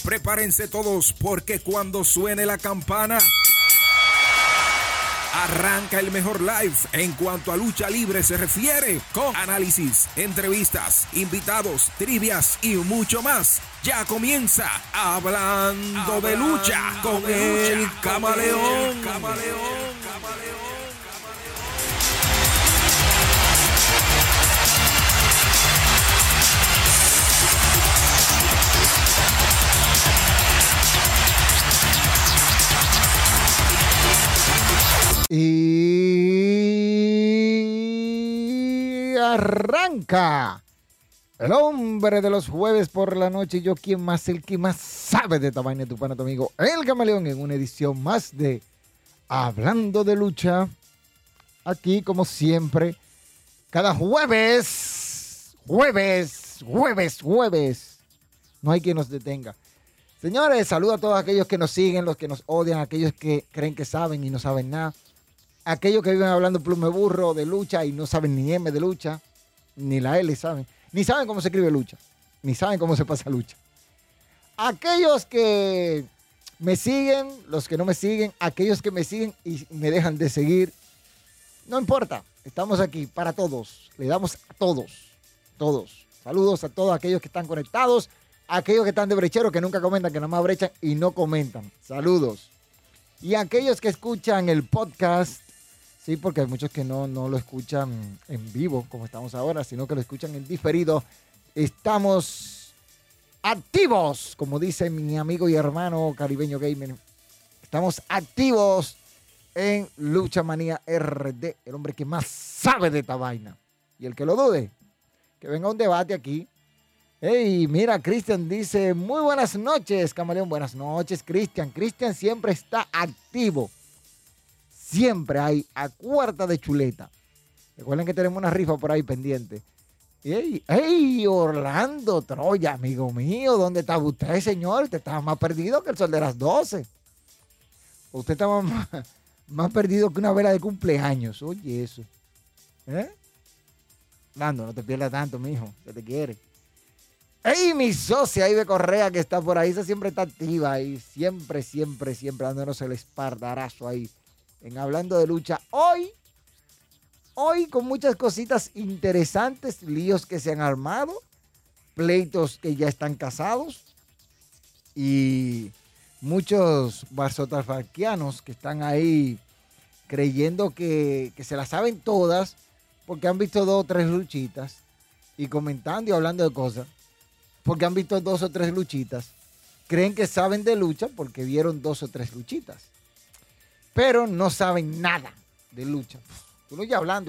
Prepárense todos porque cuando suene la campana, arranca el mejor live en cuanto a lucha libre se refiere, con análisis, entrevistas, invitados, trivias y mucho más. Ya comienza Hablando de Lucha con el Camaleón. Y arranca el hombre de los jueves por la noche. Yo, ¿quién más? El que más sabe de esta vaina, tu pana, tu amigo, el Camaleón, en una edición más de Hablando de Lucha. Aquí, como siempre, cada jueves. No hay quien nos detenga. Señores, saludo a todos aquellos que nos siguen, los que nos odian, aquellos que creen que saben y no saben nada. Aquellos que viven hablando plume burro de lucha y no saben ni M de lucha, ni la L saben. Ni saben cómo se escribe lucha, ni saben cómo se pasa lucha. Aquellos que me siguen, los que no me siguen, aquellos que me siguen y me dejan de seguir, no importa, estamos aquí para todos. Le damos a todos. Saludos a todos aquellos que están conectados, aquellos que están de brecheros, que nunca comentan, que nada más brechan y no comentan. Saludos. Y aquellos que escuchan el podcast, sí, porque hay muchos que no lo escuchan en vivo, como estamos ahora, sino que lo escuchan en diferido. Estamos activos, como dice mi amigo y hermano Caribeño Gamer. Estamos activos en Lucha Manía RD, el hombre que más sabe de esta vaina. Y el que lo dude, que venga un debate aquí. Hey, mira, Cristian dice, muy buenas noches, Camaleón. Buenas noches, Cristian. Cristian siempre está activo. Siempre hay a cuarta de chuleta. Recuerden que tenemos una rifa por ahí pendiente. Hey, Orlando Troya, amigo mío, ¿dónde estaba usted, señor? Usted estaba más perdido que el sol de las 12. Usted estaba más perdido que una vela de cumpleaños. Oye, eso. Orlando, no te pierdas tanto, mijo, que te quiere. Hey, mi socia Ibe Correa, que está por ahí, esa siempre está activa y siempre dándonos el espardarazo ahí en Hablando de Lucha. Hoy con muchas cositas interesantes, líos que se han armado, pleitos que ya están casados y muchos barzotafarquianos que están ahí creyendo que se las saben todas porque han visto 2 o 3 luchitas y comentando y hablando de cosas. Porque han visto 2 o 3 luchitas, creen que saben de lucha porque vieron 2 o 3 luchitas, pero no saben nada de lucha. Uno ya hablando,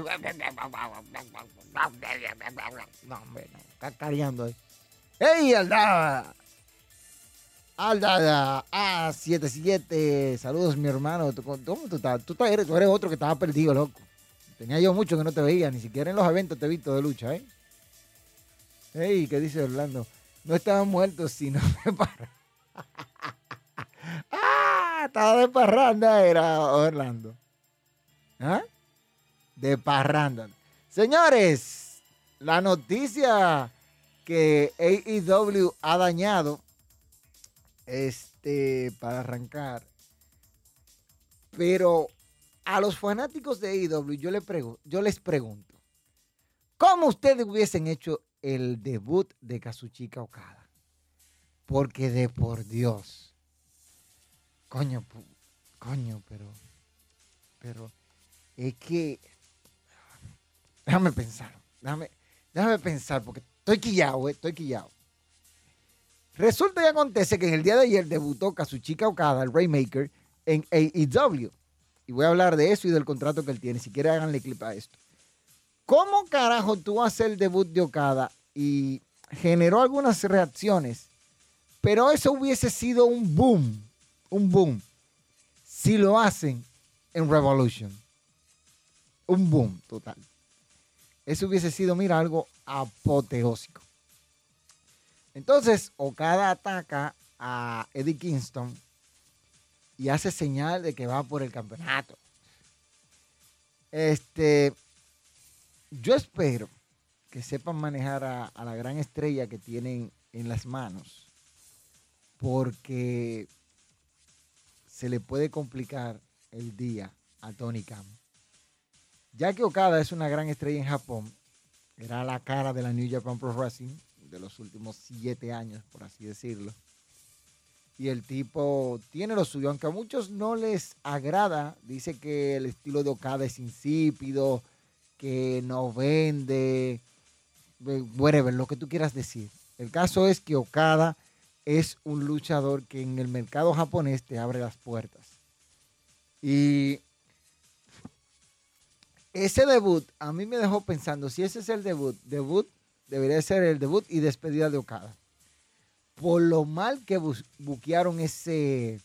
no, hombre, no, cacareando ahí. ¡Hey, Aldada! Aldada A77, saludos, mi hermano. ¿Cómo tú estás? Tú eres otro que estaba perdido, loco. Tenía yo mucho que no te veía, ni siquiera en los eventos te he visto de lucha, ¿eh? ¡Hey! ¿Qué dice Orlando? No estaba muerto, sino de parranda. Estaba de parranda, era Orlando. De parranda. Señores, la noticia que AEW ha dañado, para arrancar, pero a los fanáticos de AEW yo les pregunto, ¿cómo ustedes hubiesen hecho el debut de Kazuchika Okada? Porque de por Dios, coño, pero es que déjame pensar porque estoy quillado. Resulta y acontece que en el día de ayer debutó Kazuchika Okada, el Rainmaker, en AEW. Y voy a hablar de eso y del contrato que él tiene. Si quieren, háganle clip a esto. ¿Cómo carajo tú haces el debut de Okada? Y generó algunas reacciones, pero eso hubiese sido un boom, si lo hacen en Revolution. Un boom total. Eso hubiese sido, mira, algo apoteósico. Entonces, Okada ataca a Eddie Kingston y hace señal de que va por el campeonato. Yo espero que sepan manejar a la gran estrella que tienen en las manos porque se le puede complicar el día a Tony Khan. Ya que Okada es una gran estrella en Japón, era la cara de la New Japan Pro Wrestling de los últimos 7 años, por así decirlo. Y el tipo tiene lo suyo, aunque a muchos no les agrada. Dice que el estilo de Okada es insípido, que no vende, whatever, lo que tú quieras decir. El caso es que Okada es un luchador que en el mercado japonés te abre las puertas. Y ese debut a mí me dejó pensando, si ese es el debut debería ser el debut y despedida de Okada. Por lo mal que buquearon ese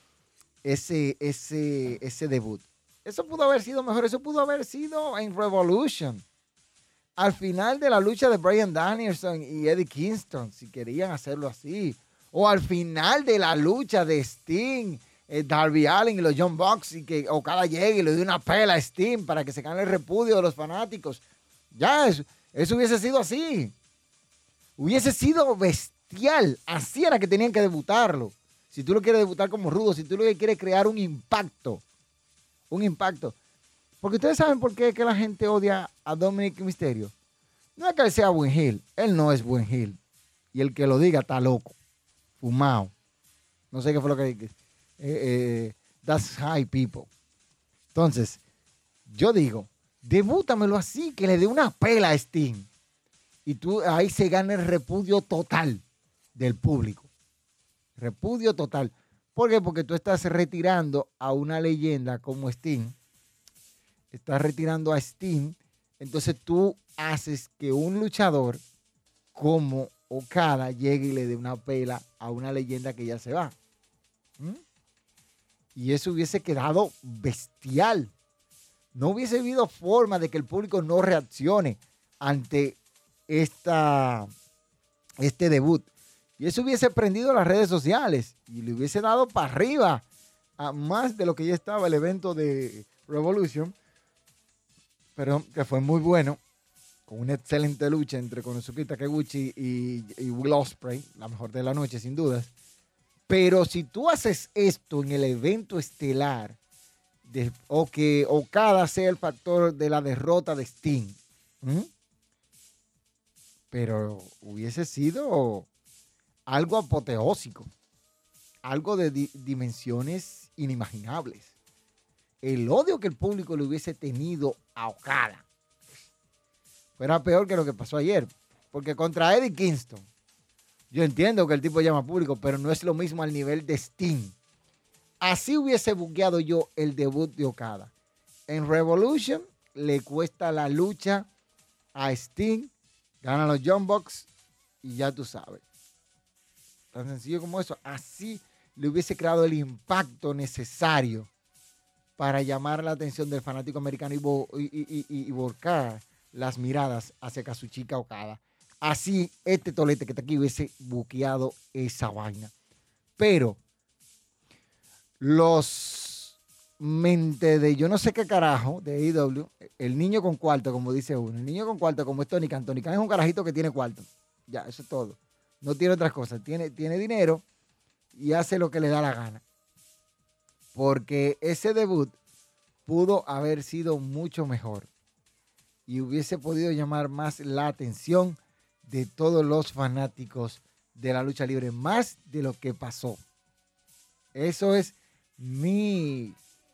debut. Eso pudo haber sido mejor, eso pudo haber sido en Revolution. Al final de la lucha de Bryan Danielson y Eddie Kingston, si querían hacerlo así. O al final de la lucha de Sting, Darby Allin y los Young Bucks, y que Okada llegue y le dé una pela a Sting para que se gane el repudio de los fanáticos. Ya, eso hubiese sido así. Hubiese sido bestial. Así era que tenían que debutarlo. Si tú lo quieres debutar como rudo, si tú lo que quieres crear un impacto. Un impacto. Porque ustedes saben por qué que la gente odia a Dominic Mysterio. No es que él sea buen heel. Él no es buen heel. Y el que lo diga está loco. Fumado. No sé qué fue lo que dije. That's high people. Entonces, yo digo, debútamelo así, que le dé una pela a Sting. Y tú ahí se gana el repudio total del público. Repudio total. ¿Por qué? Porque tú estás retirando a una leyenda como Sting. Estás retirando a Sting. Entonces tú haces que un luchador como Okada llegue y le dé una pela a una leyenda que ya se va. Y eso hubiese quedado bestial. No hubiese habido forma de que el público no reaccione ante este debut. Y eso hubiese prendido las redes sociales y le hubiese dado para arriba a más de lo que ya estaba el evento de Revolution, pero que fue muy bueno, con una excelente lucha entre Konosuke Takeuchi y Will Ospreay, la mejor de la noche sin dudas. Pero si tú haces esto en el evento estelar, o que Okada sea el factor de la derrota de Sting, pero hubiese sido algo apoteósico, algo de dimensiones inimaginables. El odio que el público le hubiese tenido a Okada fuera peor que lo que pasó ayer, porque contra Eddie Kingston, yo entiendo que el tipo llama público, pero no es lo mismo al nivel de Sting. Así hubiese buqueado yo el debut de Okada. En Revolution le cuesta la lucha a Sting, gana los Young Bucks y ya tú sabes. Tan sencillo como eso. Así le hubiese creado el impacto necesario para llamar la atención del fanático americano y volcar las miradas hacia Kazuchika Okada. Así este tolete que está aquí hubiese buqueado esa vaina. Pero los mente de yo no sé qué carajo de AEW, el niño con cuarto, como dice uno, el niño con cuarto como es Tony Khan. Tony Khan es un carajito que tiene cuarto. Ya, eso es todo. No tiene otras cosas. Tiene dinero y hace lo que le da la gana. Porque ese debut pudo haber sido mucho mejor y hubiese podido llamar más la atención de todos los fanáticos de la lucha libre, más de lo que pasó. Eso es mi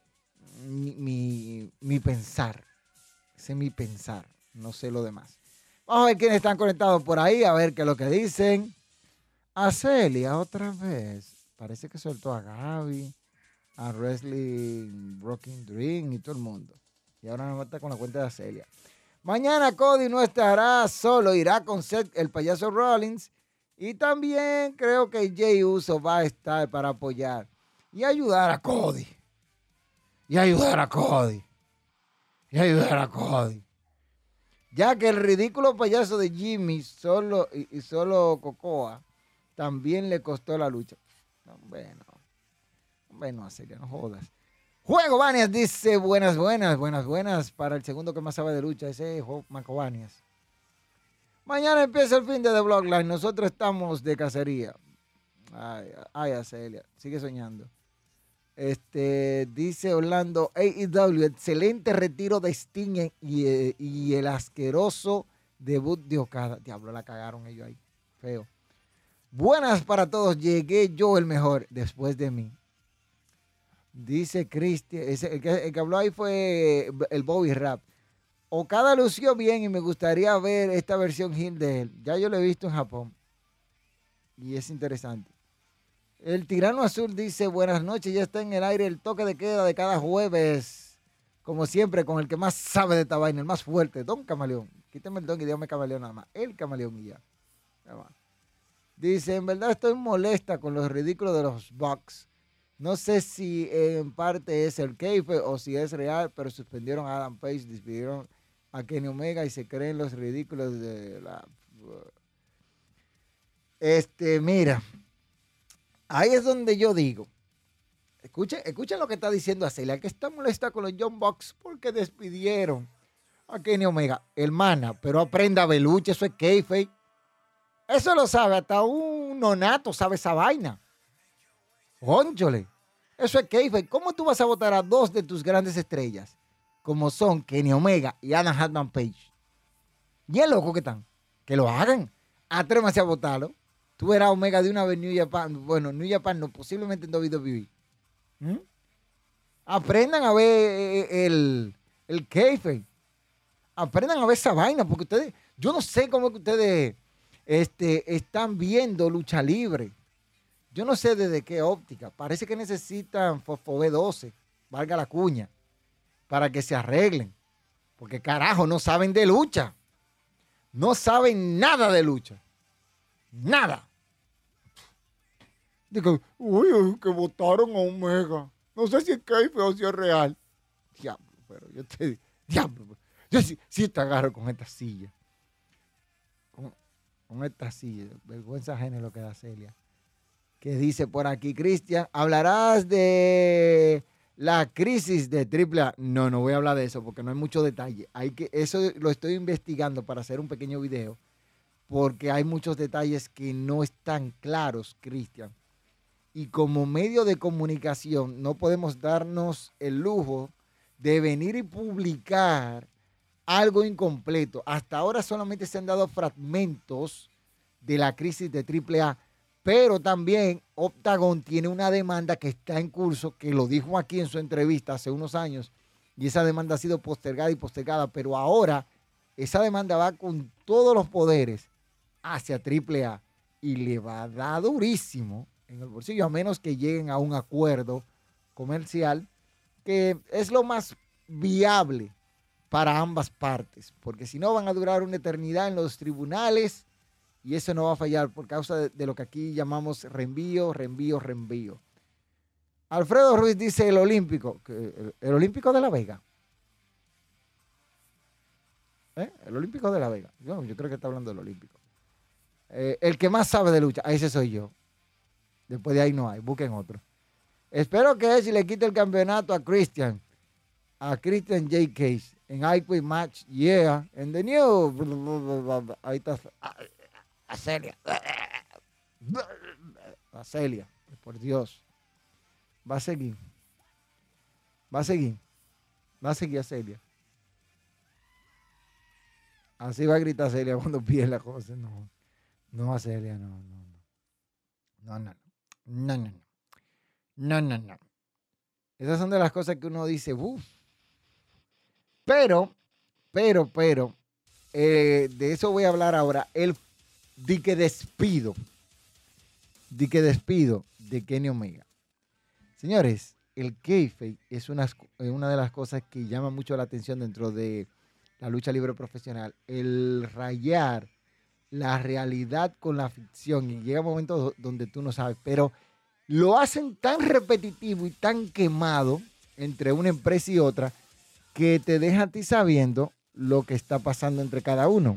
pensar. Ese es mi pensar. No sé lo demás. Vamos a ver quiénes están conectados por ahí, a ver qué es lo que dicen. A Celia otra vez. Parece que soltó a Gaby, a Wrestling Broken Dream y todo el mundo. Y ahora nos mata con la cuenta de Celia. Mañana Cody no estará solo, irá con Seth, el payaso Rollins. Y también creo que Jey Uso va a estar para apoyar y ayudar a Cody. Ya que el ridículo payaso de Jimmy solo Cocoa también le costó la lucha. Bueno, Celia, no jodas. Juego Banias dice buenas para el segundo que más sabe de lucha. Ese es Marco Banias. Mañana empieza el fin de The Bloodline. Nosotros estamos de cacería. Ay, Acelia, sigue soñando. Dice Orlando, AEW, excelente retiro de Sting y el asqueroso debut de Okada. Diablo, la cagaron ellos ahí. Feo. Buenas para todos, llegué yo el mejor después de mí. Dice Cristian, el que habló ahí fue el Bobby Rap. Okada lució bien y me gustaría ver esta versión heel de él. Ya yo lo he visto en Japón. Y es interesante. El Tirano Azul dice, buenas noches, ya está en el aire el toque de queda de cada jueves. Como siempre, con el que más sabe de esta vaina, el más fuerte, Don Camaleón. Quítame el don y dígame Camaleón nada más. El Camaleón y ya. Dice, en verdad estoy molesta con los ridículos de los Bucks. No sé si en parte es el kayfabe o si es real, pero suspendieron a Adam Page, despidieron a Kenny Omega y se creen los ridículos de la... Mira, ahí es donde yo digo, escuchen lo que está diciendo Acelia, que está molesta con los Young Bucks porque despidieron a Kenny Omega. Hermana, pero aprenda a ver lucha, eso es kayfabe. Eso lo sabe, hasta un nonato sabe esa vaina. Ónchole, eso es kayfabe. ¿Cómo tú vas a votar a dos de tus grandes estrellas, como son Kenny Omega y Adam Hatman Page? Y es loco que están. Que lo hagan. Atrévase a votarlo. Tú eras Omega de una vez New Japan. Bueno, New Japan no, posiblemente en WWE. Aprendan a ver el kayfabe. Aprendan a ver esa vaina, porque ustedes, yo no sé cómo es que ustedes están viendo lucha libre. Yo no sé desde qué óptica. Parece que necesitan Fosfo B12, valga la cuña, para que se arreglen. Porque carajo, no saben de lucha. No saben nada de lucha. Nada. Digo, uy, que votaron a Omega. No sé si es kayfabe o si es real. Diablo, pero yo te digo, diablo. Yo sí te agarro con esta silla. Con esta silla. Vergüenza ajena lo que da Celia. Que dice por aquí, Cristian, ¿hablarás de la crisis de AAA? No voy a hablar de eso porque no hay mucho detalle. Eso lo estoy investigando para hacer un pequeño video porque hay muchos detalles que no están claros, Cristian. Y como medio de comunicación no podemos darnos el lujo de venir y publicar algo incompleto. Hasta ahora solamente se han dado fragmentos de la crisis de AAA. Pero también Octagon tiene una demanda que está en curso, que lo dijo aquí en su entrevista hace unos años, y esa demanda ha sido postergada, pero ahora esa demanda va con todos los poderes hacia AAA y le va a dar durísimo en el bolsillo, a menos que lleguen a un acuerdo comercial, que es lo más viable para ambas partes, porque si no van a durar una eternidad en los tribunales. Y eso no va a fallar por causa de lo que aquí llamamos reenvío. Alfredo Ruiz dice el Olímpico. El Olímpico de La Vega. El Olímpico de La Vega. Yo creo que está hablando del Olímpico. El que más sabe de lucha. Ese soy yo. Después de ahí no hay. Busquen otro. Espero que Edge le quite el campeonato a Christian. A Christian J. Case. En iQuick Match. Yeah. En The New. Ahí está. Celia, por Dios. Va a seguir a Celia. Así va a gritar Celia cuando pide la cosa. No a Celia, no. Esas son de las cosas que uno dice, uff. Pero, de eso voy a hablar ahora. Di que despido de Kenny Omega. Señores, el kayfabe es una de las cosas que llama mucho la atención dentro de la lucha libre profesional. El rayar la realidad con la ficción. Y llega momentos donde tú no sabes. Pero lo hacen tan repetitivo y tan quemado entre una empresa y otra que te deja a ti sabiendo lo que está pasando entre cada uno.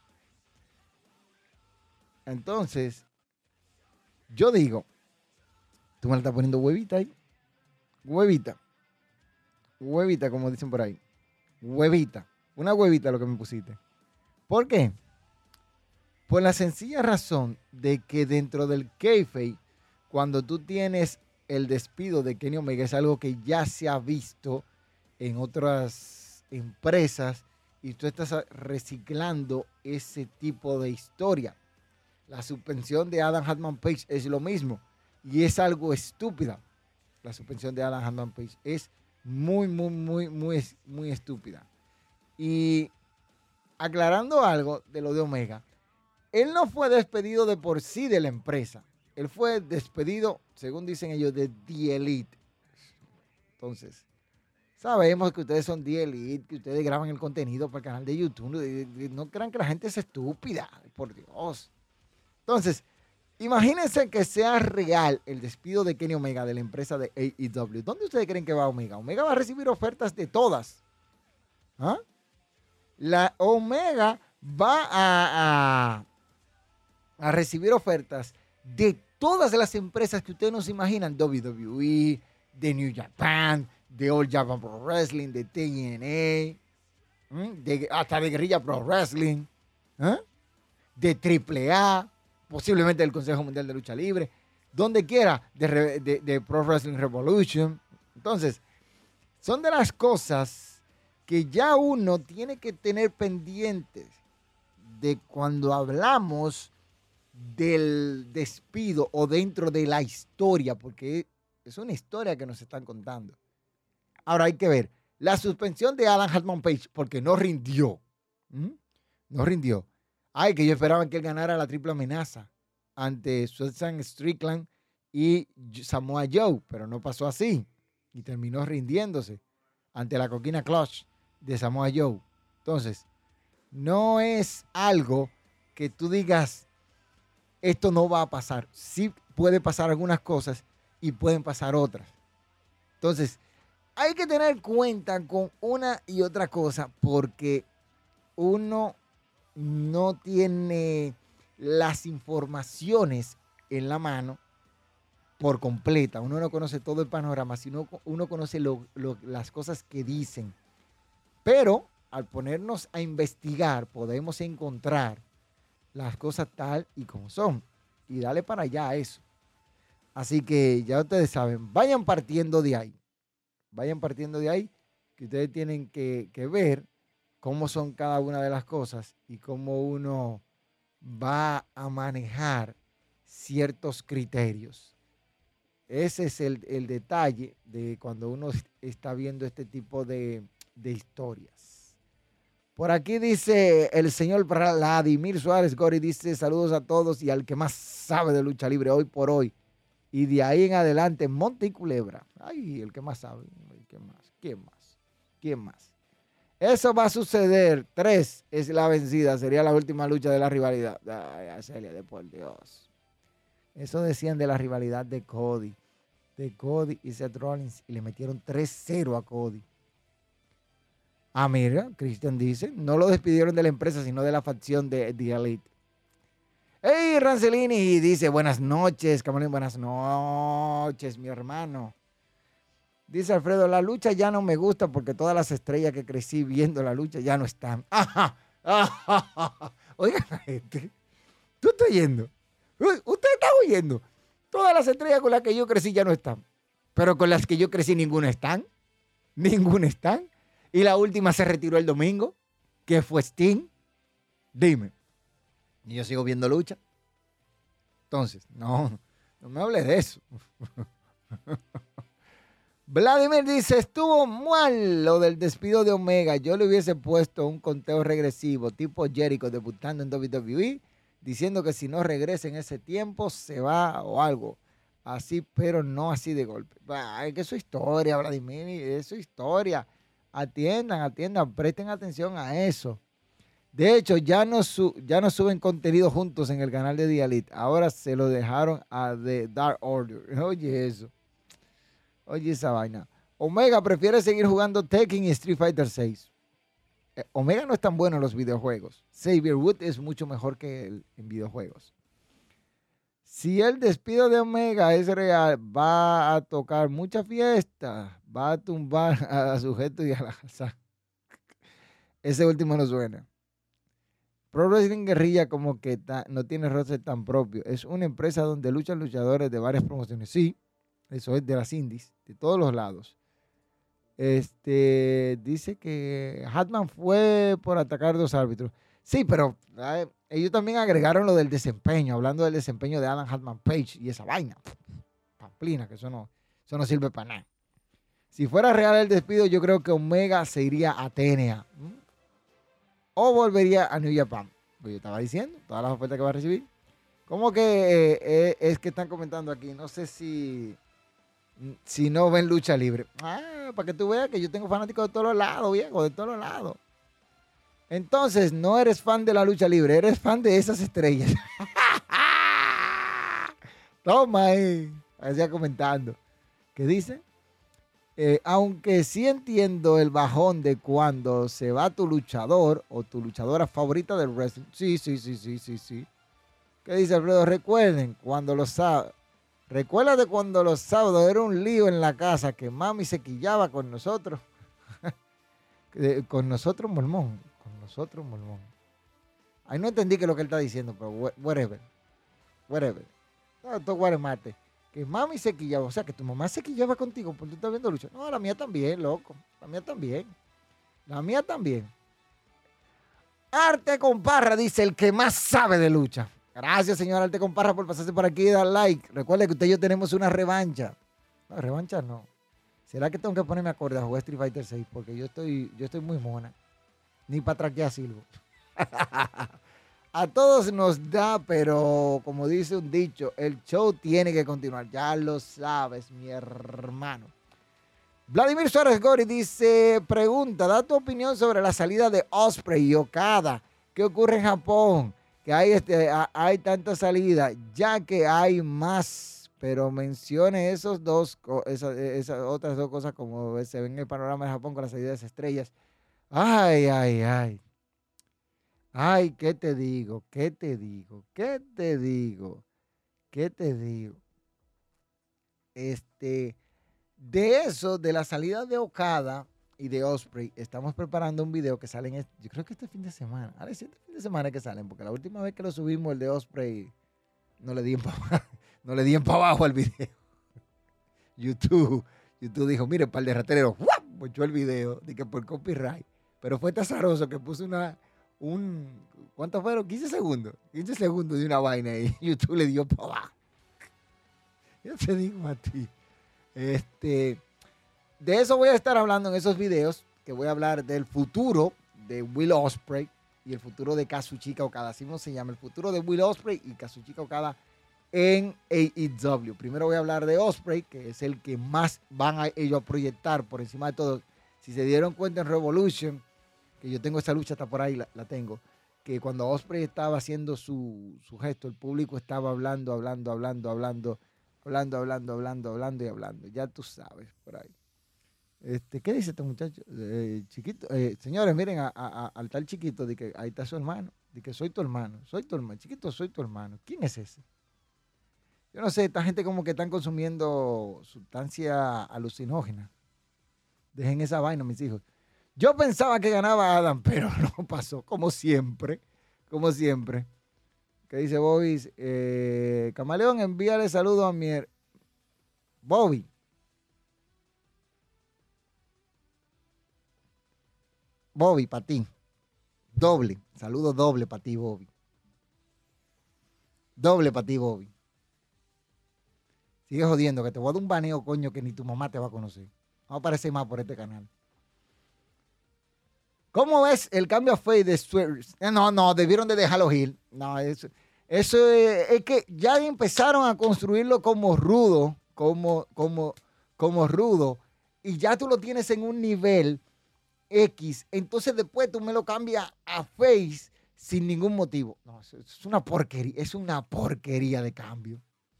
Entonces, yo digo, tú me la estás poniendo huevita ahí. Huevita, como dicen por ahí. Huevita. Una huevita lo que me pusiste. ¿Por qué? Por la sencilla razón de que dentro del kayfabe cuando tú tienes el despido de Kenny Omega, es algo que ya se ha visto en otras empresas y tú estás reciclando ese tipo de historia. La suspensión de Adam Hatman Page es lo mismo y es algo estúpida. La suspensión de Adam Hatman Page es muy estúpida. Y aclarando algo de lo de Omega, él no fue despedido de por sí de la empresa. Él fue despedido, según dicen ellos, de The Elite. Entonces, sabemos que ustedes son The Elite, que ustedes graban el contenido para el canal de YouTube. No crean que la gente es estúpida, por Dios. Entonces, imagínense que sea real el despido de Kenny Omega de la empresa de AEW. ¿Dónde ustedes creen que va Omega? Omega va a recibir ofertas de todas. ¿Ah? La Omega va a recibir ofertas de todas las empresas que ustedes no se imaginan. WWE, de New Japan, de All Japan Pro Wrestling, de TNA, hasta de Guerrilla Pro Wrestling, de AAA, posiblemente del Consejo Mundial de Lucha Libre, donde quiera, de Pro Wrestling Revolution. Entonces, son de las cosas que ya uno tiene que tener pendientes de cuando hablamos del despido o dentro de la historia, porque es una historia que nos están contando. Ahora hay que ver la suspensión de Adam Hatman Page porque no rindió. No rindió. Ay, que yo esperaba que él ganara la triple amenaza ante Susan Strickland y Samoa Joe, pero no pasó así y terminó rindiéndose ante la Coquina Clutch de Samoa Joe. Entonces, no es algo que tú digas, esto no va a pasar. Sí puede pasar algunas cosas y pueden pasar otras. Entonces, hay que tener cuenta con una y otra cosa porque uno no tiene las informaciones en la mano por completa. Uno no conoce todo el panorama, sino uno conoce las cosas que dicen. Pero al ponernos a investigar, podemos encontrar las cosas tal y como son. Y dale para allá a eso. Así que ya ustedes saben, vayan partiendo de ahí. Vayan partiendo de ahí, que ustedes tienen que ver cómo son cada una de las cosas y cómo uno va a manejar ciertos criterios. Ese es el detalle de cuando uno está viendo este tipo de historias. Por aquí dice el señor Vladimir Suárez Gori, dice saludos a todos y al que más sabe de lucha libre hoy por hoy. Y de ahí en adelante, Monte y Culebra. Ay, el que más sabe. ¿Qué más? ¿Quién más? ¿Quién más? Eso va a suceder. 3 es la vencida. Sería la última lucha de la rivalidad. Ay, Celia, de por Dios. Eso decían de la rivalidad de Cody. De Cody y Seth Rollins. Y le metieron 3-0 a Cody. Ah, mira, Christian dice, no lo despidieron de la empresa, sino de la facción de The Elite. Hey, Rancelini dice, buenas noches, Camarón, buenas noches, mi hermano. Dice Alfredo, la lucha ya no me gusta porque todas las estrellas que crecí viendo la lucha ya no están. Oigan, gente, tú estás oyendo. Usted está oyendo. Todas las estrellas con las que yo crecí ya no están. Pero con las que yo crecí ninguna están. Ninguna están. Y la última se retiró el domingo, que fue Sting. Dime. Y yo sigo viendo lucha. Entonces, no me hable de eso. Vladimir dice, estuvo mal lo del despido de Omega. Yo le hubiese puesto un conteo regresivo, tipo Jericho debutando en WWE, diciendo que si no regresa en ese tiempo, se va o algo. Así, pero no así de golpe. Es que es su historia, Vladimir, es su historia. Atiendan, presten atención a eso. De hecho, ya no suben contenido juntos en el canal de The Elite. Ahora se lo dejaron a The Dark Order. Oye eso. Oye esa vaina. Omega prefiere seguir jugando Tekken y Street Fighter 6. Omega no es tan bueno en los videojuegos. Xavier Wood es mucho mejor que él en videojuegos. Si el despido de Omega es real, va a tocar mucha fiesta. Va a tumbar a Sujeto y a la casa. Ese último no suena. Pro Wrestling Guerrilla como que no tiene roster tan propio. Es una empresa donde luchan luchadores de varias promociones. Sí, eso es de las indies, de todos los lados. Dice que Hatman fue por atacar 2 árbitros. Sí, pero ellos también agregaron lo del desempeño, hablando del desempeño de Adam Hatman Page y esa vaina. Pamplina, que eso no sirve para nada. Si fuera real el despido, yo creo que Omega se iría a TNA. O volvería a New Japan. Pues yo estaba diciendo, todas las ofertas que va a recibir. ¿Cómo que es que están comentando aquí? No sé si no ven lucha libre. Para que tú veas que yo tengo fanáticos de todos los lados, viejo, de todos los lados. Entonces, no eres fan de la lucha libre, eres fan de esas estrellas. Toma ahí. Vaya comentando. ¿Qué dice? Aunque sí entiendo el bajón de cuando se va tu luchador o tu luchadora favorita del wrestling. Sí. ¿Qué dice Alfredo? Recuérdate cuando los sábados era un lío en la casa que mami se quillaba con nosotros. Con nosotros, Mormón. Ahí no entendí qué es lo que él está diciendo, pero whatever. Todo guaremate. Que mami se quillaba, o sea, que tu mamá se quillaba contigo porque tú estás viendo lucha. No, la mía también, loco. La mía también. Arte con Parra dice el que más sabe de lucha. Gracias, señor Arte con Parra, por pasarse por aquí y dar like. Recuerde que usted y yo tenemos una revancha. No, revancha no. ¿Será que tengo que ponerme acorde a jugar Street Fighter 6? Porque yo estoy muy mona. Ni para traquear silbo. A todos nos da, pero como dice un dicho, el show tiene que continuar. Ya lo sabes, mi hermano. Vladimir Suárez Gori dice, pregunta, da tu opinión sobre la salida de Ospreay y Okada. ¿Qué ocurre en Japón? Que hay tanta salida, ya que hay más. Pero mencione esas otras 2 cosas como se ven en el panorama de Japón con la salida de esas estrellas. Ay. Ay, ¿qué te digo? De eso, de la salida de Okada y de Ospreay, estamos preparando un video que sale yo creo que este fin de semana. Ahora sí, este fin de semana que salen, porque la última vez que lo subimos, el de Ospreay, no le di en para abajo al video. YouTube dijo, mire, par de rateros, echó el video, de que por copyright. Pero fue tazaroso que puso ¿cuántos fueron? 15 segundos. 15 segundos de una vaina y YouTube le dio para abajo. Yo te digo a ti. De eso voy a estar hablando en esos videos, que voy a hablar del futuro de Will Ospreay y el futuro de Kazuchika Okada. Así no se llama, el futuro de Will Ospreay y Kazuchika Okada en AEW. Primero voy a hablar de Ospreay, que es el que más van a ellos a proyectar por encima de todo. Si se dieron cuenta en Revolution, que yo tengo esa lucha hasta por ahí, la tengo, que cuando Ospreay estaba haciendo su gesto, el público estaba hablando y hablando. Ya tú sabes, por ahí. ¿Qué dice este muchacho? Chiquito. Señores, miren al tal chiquito, de que ahí está su hermano, de que soy tu hermano, chiquito, soy tu hermano. ¿Quién es ese? Yo no sé, esta gente como que están consumiendo sustancia alucinógena. Dejen esa vaina, mis hijos. Yo pensaba que ganaba Adam, pero no pasó, como siempre. ¿Qué dice Bobby? Camaleón, envíale saludos a mi Bobby. Bobby, para ti. Doble. Saludo doble para ti, Bobby. Doble para ti, Bobby. Sigue jodiendo, que te voy a dar un baneo, coño, que ni tu mamá te va a conocer. Vamos a aparecer más por este canal. ¿Cómo ves el cambio a face de Swerve? No, debieron de dejarlo ir. No, eso es que ya empezaron a construirlo como rudo, como rudo, y ya tú lo tienes en un nivel X, entonces después tú me lo cambias a face sin ningún motivo. No, es una porquería de cambio.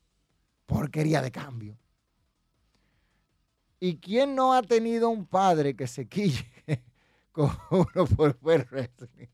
¿Y quién no ha tenido un padre que se quille con uno por ver wrestling?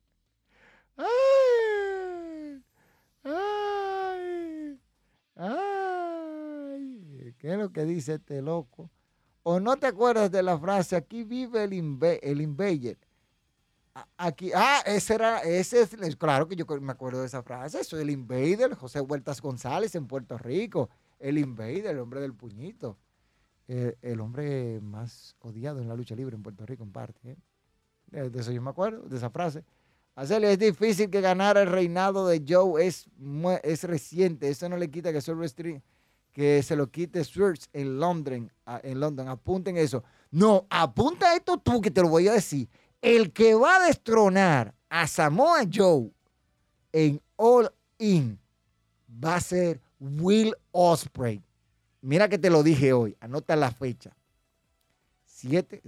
Ay, ¿qué es lo que dice este loco? ¿O no te acuerdas de la frase, aquí vive el invader? Aquí, claro que yo me acuerdo de esa frase. Eso es el Invader, José Huertas González en Puerto Rico. El Invader, el hombre del puñito. El hombre más odiado en la lucha libre en Puerto Rico, en parte. De eso yo me acuerdo, de esa frase. Hacerle es difícil que ganara el reinado de Joe, es reciente. Eso no le quita que se lo quite Swerve en London. Apunten eso. No, apunta esto tú que te lo voy a decir. El que va a destronar a Samoa Joe en All In va a ser Will Ospreay. Mira que te lo dije hoy. Anota la fecha. 7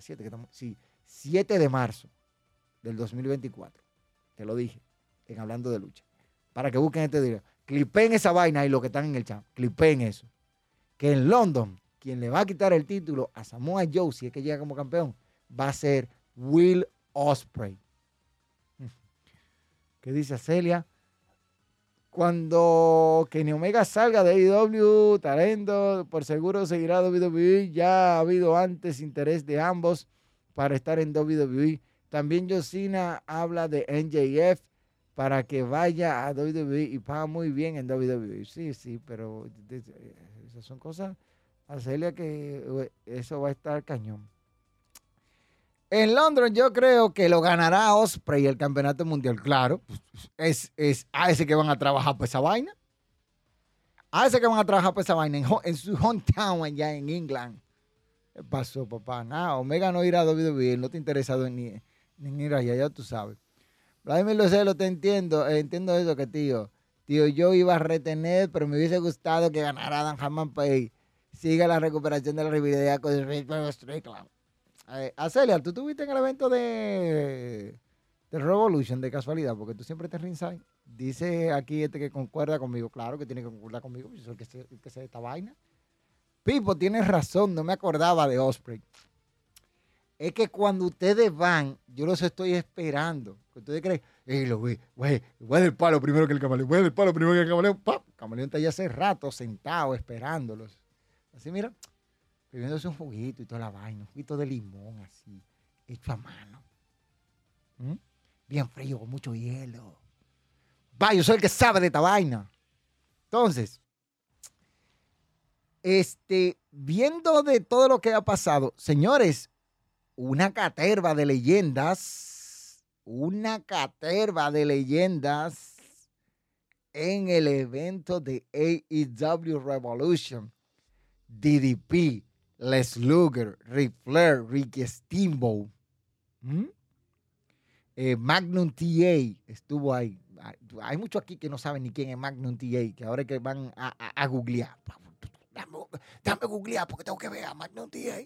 de marzo del 2024. Te lo dije en Hablando de Lucha. Para que busquen este video. Clipen esa vaina y los que están en el chat. Clipen eso. Que en London, quien le va a quitar el título a Samoa Joe, si es que llega como campeón, va a ser Will Ospreay. ¿Qué dice Celia? Cuando Kenny Omega salga de AEW, talento, por seguro seguirá WWE. Ya ha habido antes interés de ambos para estar en WWE. También Josina habla de NJF para que vaya a WWE y paga muy bien en WWE. Sí, pero esas son cosas, a Celia, que eso va a estar cañón. En Londres yo creo que lo ganará Ospreay el campeonato mundial. Claro, es a ese que van a trabajar por esa vaina. A ese que van a trabajar por esa vaina en su hometown allá en England. ¿Qué pasó, papá? Nada, Omega no irá a WWE, no te ha interesado en ir allá, ya tú sabes. Vladimir Lucero, te entiendo eso que tío, yo iba a retener, pero me hubiese gustado que ganara Dan Hartman Page. Siga la recuperación de la rivalidad con Strickland. Acelia, ¿tú estuviste en el evento de Revolution de casualidad? Porque tú siempre te ringside. Dice aquí que concuerda conmigo. Claro que tiene que concordar conmigo. Yo soy el que sé de esta vaina. Pipo, tienes razón. No me acordaba de Ospreay. Es que cuando ustedes van, yo los estoy esperando. Ustedes creen, voy a dar palo primero que el camaleón. ¡Pap! El camaleón está ya hace rato sentado esperándolos. Así, mira. Bebiéndose un juguito y toda la vaina, un juguito de limón así, hecho a mano. Bien frío, con mucho hielo. Yo soy el que sabe de esta vaina. Entonces, viendo de todo lo que ha pasado, señores, una caterva de leyendas en el evento de AEW Revolution. DDP, Les Luger, Ric Flair, Ricky Steamboat, Magnum TA estuvo ahí. Hay muchos aquí que no saben ni quién es Magnum TA, que ahora es que van a googlear. Dame googlear porque tengo que ver a Magnum TA.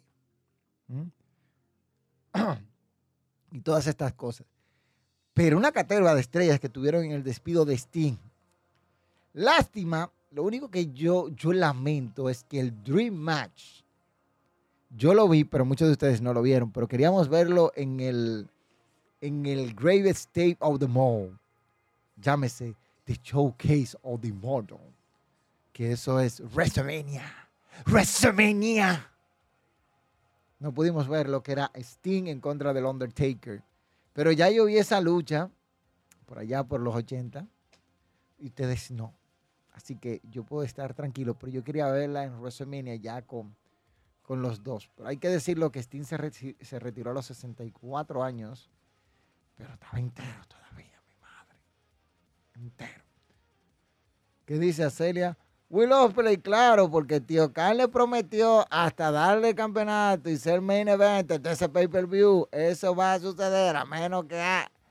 Y todas estas cosas. Pero una caterva de estrellas que tuvieron en el despido de Sting. Lástima, lo único que yo lamento es que el Dream Match, yo lo vi, pero muchos de ustedes no lo vieron, pero queríamos verlo en el Greatest State of the Mall. Llámese The Showcase of the Immortal. Que eso es WrestleMania. No pudimos ver lo que era Sting en contra del Undertaker. Pero ya yo vi esa lucha por allá por los 80 y ustedes no. Así que yo puedo estar tranquilo, pero yo quería verla en WrestleMania ya con los dos. Pero hay que decirlo que Sting se retiró a los 64 años, pero estaba entero todavía, mi madre. Entero. ¿Qué dice Celia? Will Ospreay, claro, porque Tío Khan le prometió hasta darle el campeonato y ser main event de ese pay-per-view. Eso va a suceder a menos que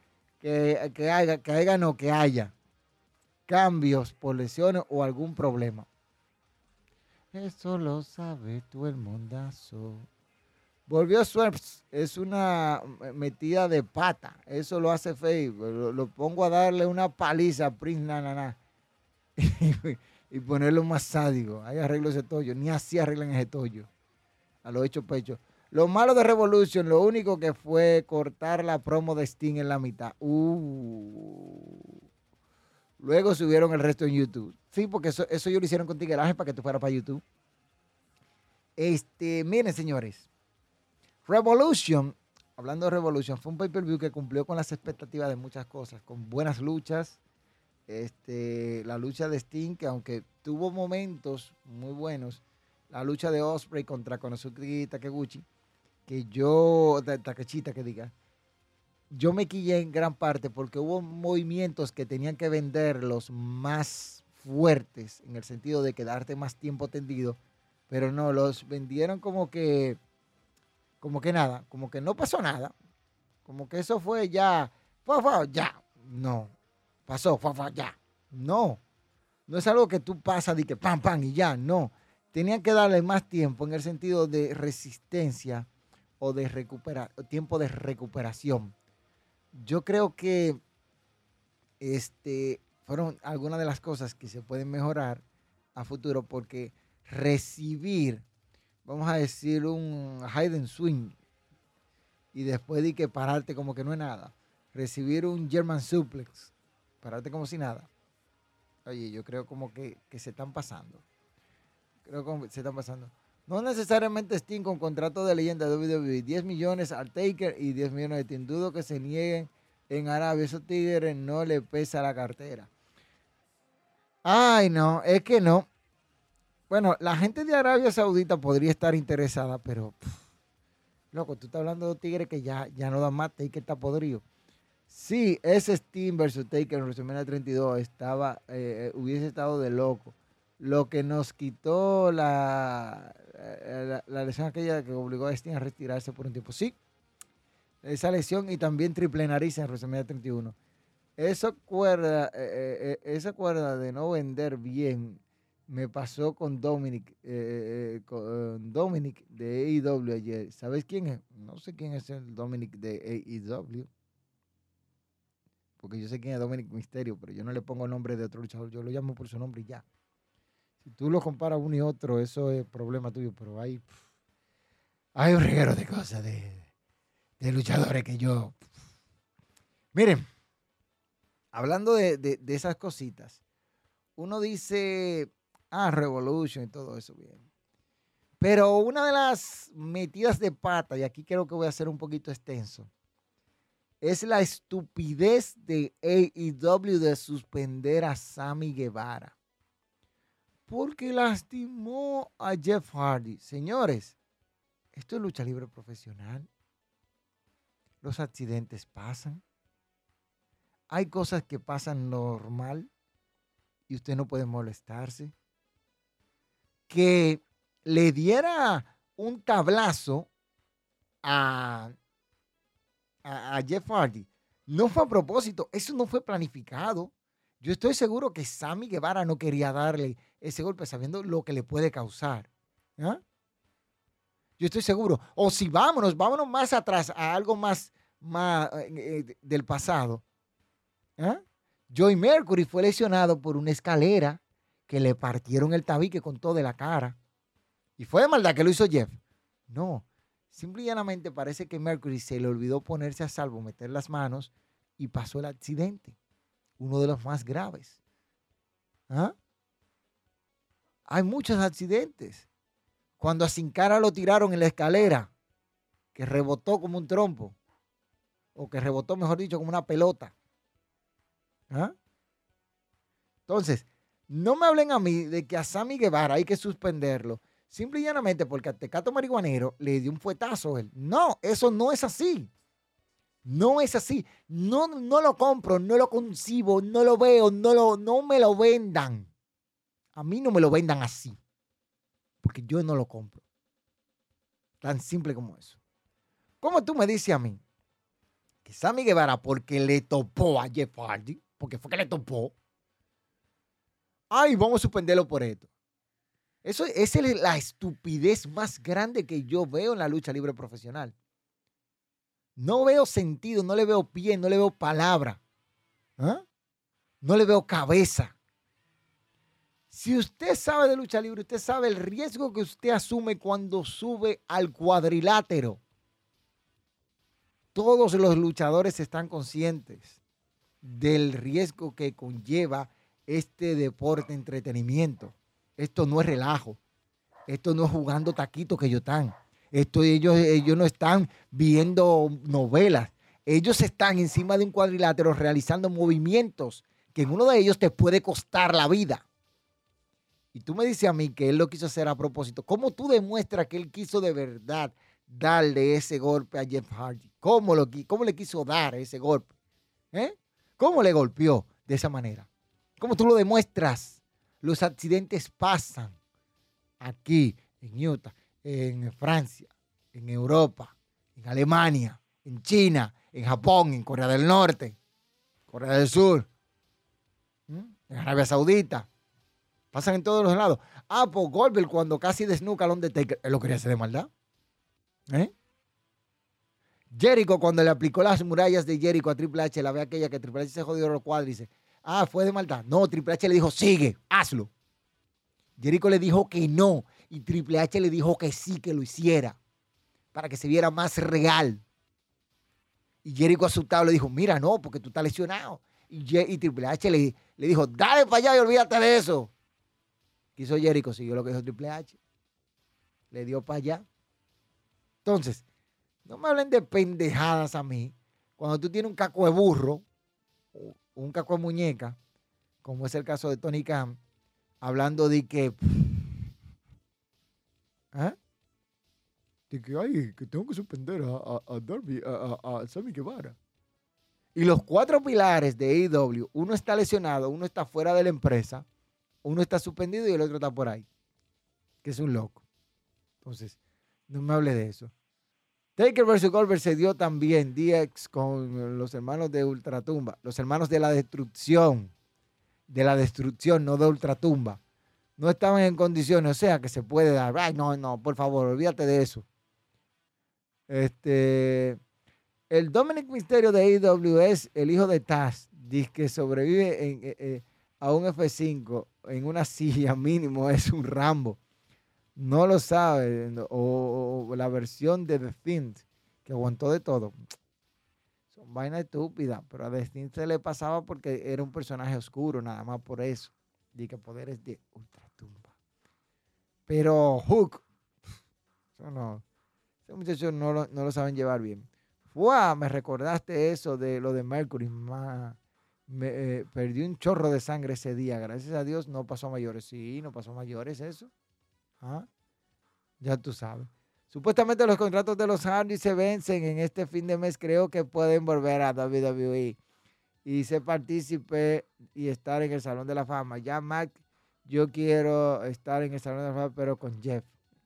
haya cambios por lesiones o algún problema. Eso lo sabe todo el mundazo. Volvió Swerve. Es una metida de pata. Eso lo hace feo. Lo pongo a darle una paliza a Prince Nana. Y ponerlo más sádico. Ahí arreglo ese tollo. Ni así arreglan ese tollo. A los hechos pechos. Lo malo de Revolution, lo único que fue cortar la promo de Sting en la mitad. Luego subieron el resto en YouTube. Sí, porque eso ellos lo hicieron con tigueraje para que tú fueras para YouTube. Miren, señores. Revolution, hablando de Revolution, fue un pay-per-view que cumplió con las expectativas de muchas cosas, con buenas luchas. La lucha de Sting, que aunque tuvo momentos muy buenos, la lucha de Ospreay contra Konosuke Takeuchi, Takeshita, que diga, yo me quillé en gran parte porque hubo movimientos que tenían que venderlos más fuertes, en el sentido de quedarte más tiempo tendido, pero no, los vendieron como que nada, como que no pasó nada, como que eso fue ya, ya, no, pasó, ya, no es algo que tú pasas de que pam, pam y ya, no, tenían que darle más tiempo en el sentido de resistencia o de tiempo de recuperación. Yo creo que fueron algunas de las cosas que se pueden mejorar a futuro, porque recibir, vamos a decir, un hidden swing y después de que pararte como que no es nada, recibir un German suplex, pararte como si nada. Oye, yo creo como que se están pasando. No necesariamente Sting con contrato de leyenda de WWE, 10 millones al Taker y 10 millones de Sting. Dudo que se nieguen en Arabia. Esos tigres no le pesa la cartera. Ay, no, es que no. Bueno, la gente de Arabia Saudita podría estar interesada, pero loco, tú estás hablando de tigres que ya no dan más. Taker está podrido. Sí, ese Sting versus Taker en WrestleMania 32 hubiese estado de loco. Lo que nos quitó la lesión aquella que obligó a Sting a retirarse por un tiempo. Sí, esa lesión, y también triple nariz en WrestleMania 31. Esa cuerda de no vender bien me pasó con Dominic de AEW ayer. ¿Sabes quién es? No sé quién es el Dominic de AEW. Porque yo sé quién es Dominic Mysterio, pero yo no le pongo el nombre de otro luchador. Yo lo llamo por su nombre y ya. Si tú lo comparas uno y otro, eso es problema tuyo, pero hay un reguero de cosas de luchadores que yo... Miren, hablando de esas cositas, uno dice, Revolution y todo eso, bien. Pero una de las metidas de pata, y aquí creo que voy a ser un poquito extenso, es la estupidez de AEW de suspender a Sammy Guevara, porque lastimó a Jeff Hardy. Señores, esto es lucha libre profesional. Los accidentes pasan. Hay cosas que pasan normal y usted no puede molestarse. Que le diera un tablazo a Jeff Hardy no fue a propósito, eso no fue planificado. Yo estoy seguro que Sammy Guevara no quería darle ese golpe sabiendo lo que le puede causar. ¿Ah? Yo estoy seguro. O si vámonos más atrás a algo más del pasado. ¿Ah? Joey Mercury fue lesionado por una escalera que le partieron el tabique con todo de la cara. ¿Y fue de maldad que lo hizo Jeff? No. Simple y llanamente parece que Mercury se le olvidó ponerse a salvo, meter las manos, y pasó el accidente. Uno de los más graves. ¿Ah? Hay muchos accidentes. Cuando a Sin Cara lo tiraron en la escalera, que rebotó como un trompo, o que rebotó, mejor dicho, como una pelota. ¿Ah? Entonces, no me hablen a mí de que a Sammy Guevara hay que suspenderlo, simple y llanamente porque a Tecato Marihuanero le dio un fuetazo a él. No, eso no es así. No es así. No lo compro, no lo concibo, no lo veo, no me lo vendan. A mí no me lo vendan así. Porque yo no lo compro. Tan simple como eso. ¿Cómo tú me dices a mí que Sammy Guevara, porque le topó a Jeff Hardy, porque fue que le topó, vamos a suspenderlo por esto? Esa es la estupidez más grande que yo veo en la lucha libre profesional. No veo sentido, no le veo pie, no le veo palabra. ¿Ah? No le veo cabeza. Si usted sabe de lucha libre, usted sabe el riesgo que usted asume cuando sube al cuadrilátero. Todos los luchadores están conscientes del riesgo que conlleva este deporte entretenimiento. Esto no es relajo. Esto no es jugando taquito que yo tan. Ellos no están viendo novelas. Ellos están encima de un cuadrilátero realizando movimientos que en uno de ellos te puede costar la vida. Y tú me dices a mí que él lo quiso hacer a propósito. ¿Cómo tú demuestras que él quiso de verdad darle ese golpe a Jeff Hardy? ¿Cómo le quiso dar ese golpe? ¿Cómo le golpeó de esa manera? ¿Cómo tú lo demuestras? Los accidentes pasan aquí, en Utah, en Francia, en Europa, en Alemania, en China, en Japón, en Corea del Norte, Corea del Sur, en Arabia Saudita. Pasan en todos los lados. Pues Goldberg cuando casi desnuca al Undertaker, él lo quería hacer de maldad. Jericho cuando le aplicó las murallas de Jericho a Triple H, la ve aquella que Triple H se jodió los cuádriceps. Fue de maldad. No, Triple H le dijo, sigue, hazlo. Jericho le dijo que no. Y Triple H le dijo que sí, que lo hiciera. Para que se viera más real. Y Jericho asustado le dijo, mira, no, porque tú estás lesionado. Y Triple H le dijo, dale para allá y olvídate de eso. ¿Qué hizo Jericho? Siguió lo que dijo Triple H. Le dio para allá. Entonces, no me hablen de pendejadas a mí. Cuando tú tienes un caco de burro, o un caco de muñeca, como es el caso de Tony Khan, hablando de que... De que, que tengo que suspender a Darby, a Sammy Guevara. Y los 4 pilares de AEW, uno está lesionado, uno está fuera de la empresa, uno está suspendido y el otro está por ahí. Que es un loco. Entonces, no me hable de eso. Taker vs. Goldberg se dio también DX con los hermanos de Ultratumba, los hermanos de la destrucción, no de Ultratumba. No estaban en condiciones, o sea que se puede dar. Ay, no, por favor, olvídate de eso. El Dominic Mysterio de AEW es el hijo de Taz, dice que sobrevive a un F5 en una silla mínimo, es un Rambo. No lo sabe, o la versión de The Fiend, que aguantó de todo. Son vainas estúpidas, pero a The Fiend se le pasaba porque era un personaje oscuro, nada más por eso. Dice que poderes de Ultratumba. Pero Hook, eso no. Estos muchachos no lo saben llevar bien. Me recordaste eso de lo de Mercury. Perdí un chorro de sangre ese día. Gracias a Dios no pasó a mayores. Sí, no pasó a mayores eso. Ya tú sabes. Supuestamente los contratos de los Hardy se vencen en este fin de mes. Creo que pueden volver a WWE. Y ser partícipe y estar en el Salón de la Fama. Ya, Mac, yo quiero estar en el Salón de la Fama, pero con Jeff.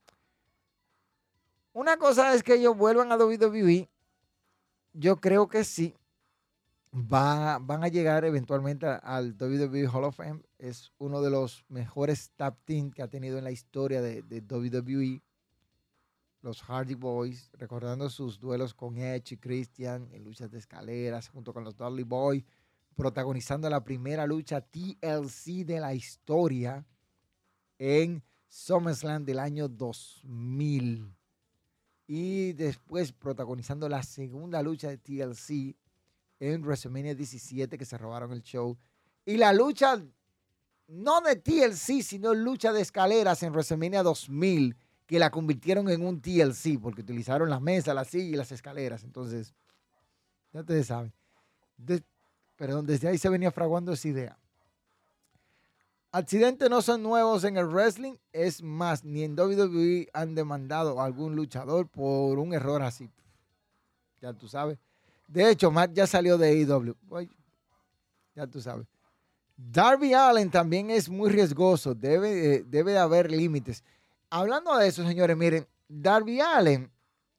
Una cosa es que ellos vuelvan a WWE. Yo creo que sí. Van a llegar eventualmente al WWE Hall of Fame. Es uno de los mejores tag team que ha tenido en la historia de WWE. Los Hardy Boys, recordando sus duelos con Edge y Christian en luchas de escaleras, junto con los Dudley Boys, protagonizando la primera lucha TLC de la historia en SummerSlam del año 2000. Y después protagonizando la segunda lucha de TLC en WrestleMania 17, que se robaron el show. Y la lucha, no de TLC, sino lucha de escaleras en WrestleMania 2000, que la convirtieron en un TLC, porque utilizaron las mesas, la silla y las escaleras. Entonces, ya ustedes saben. Perdón, desde ahí se venía fraguando esa idea. Accidentes no son nuevos en el wrestling. Es más, ni en WWE han demandado a algún luchador por un error así. Ya tú sabes. De hecho, Matt ya salió de AEW. Ya tú sabes. Darby Allin también es muy riesgoso. Debe de haber límites. Hablando de eso, señores, miren. Darby Allin.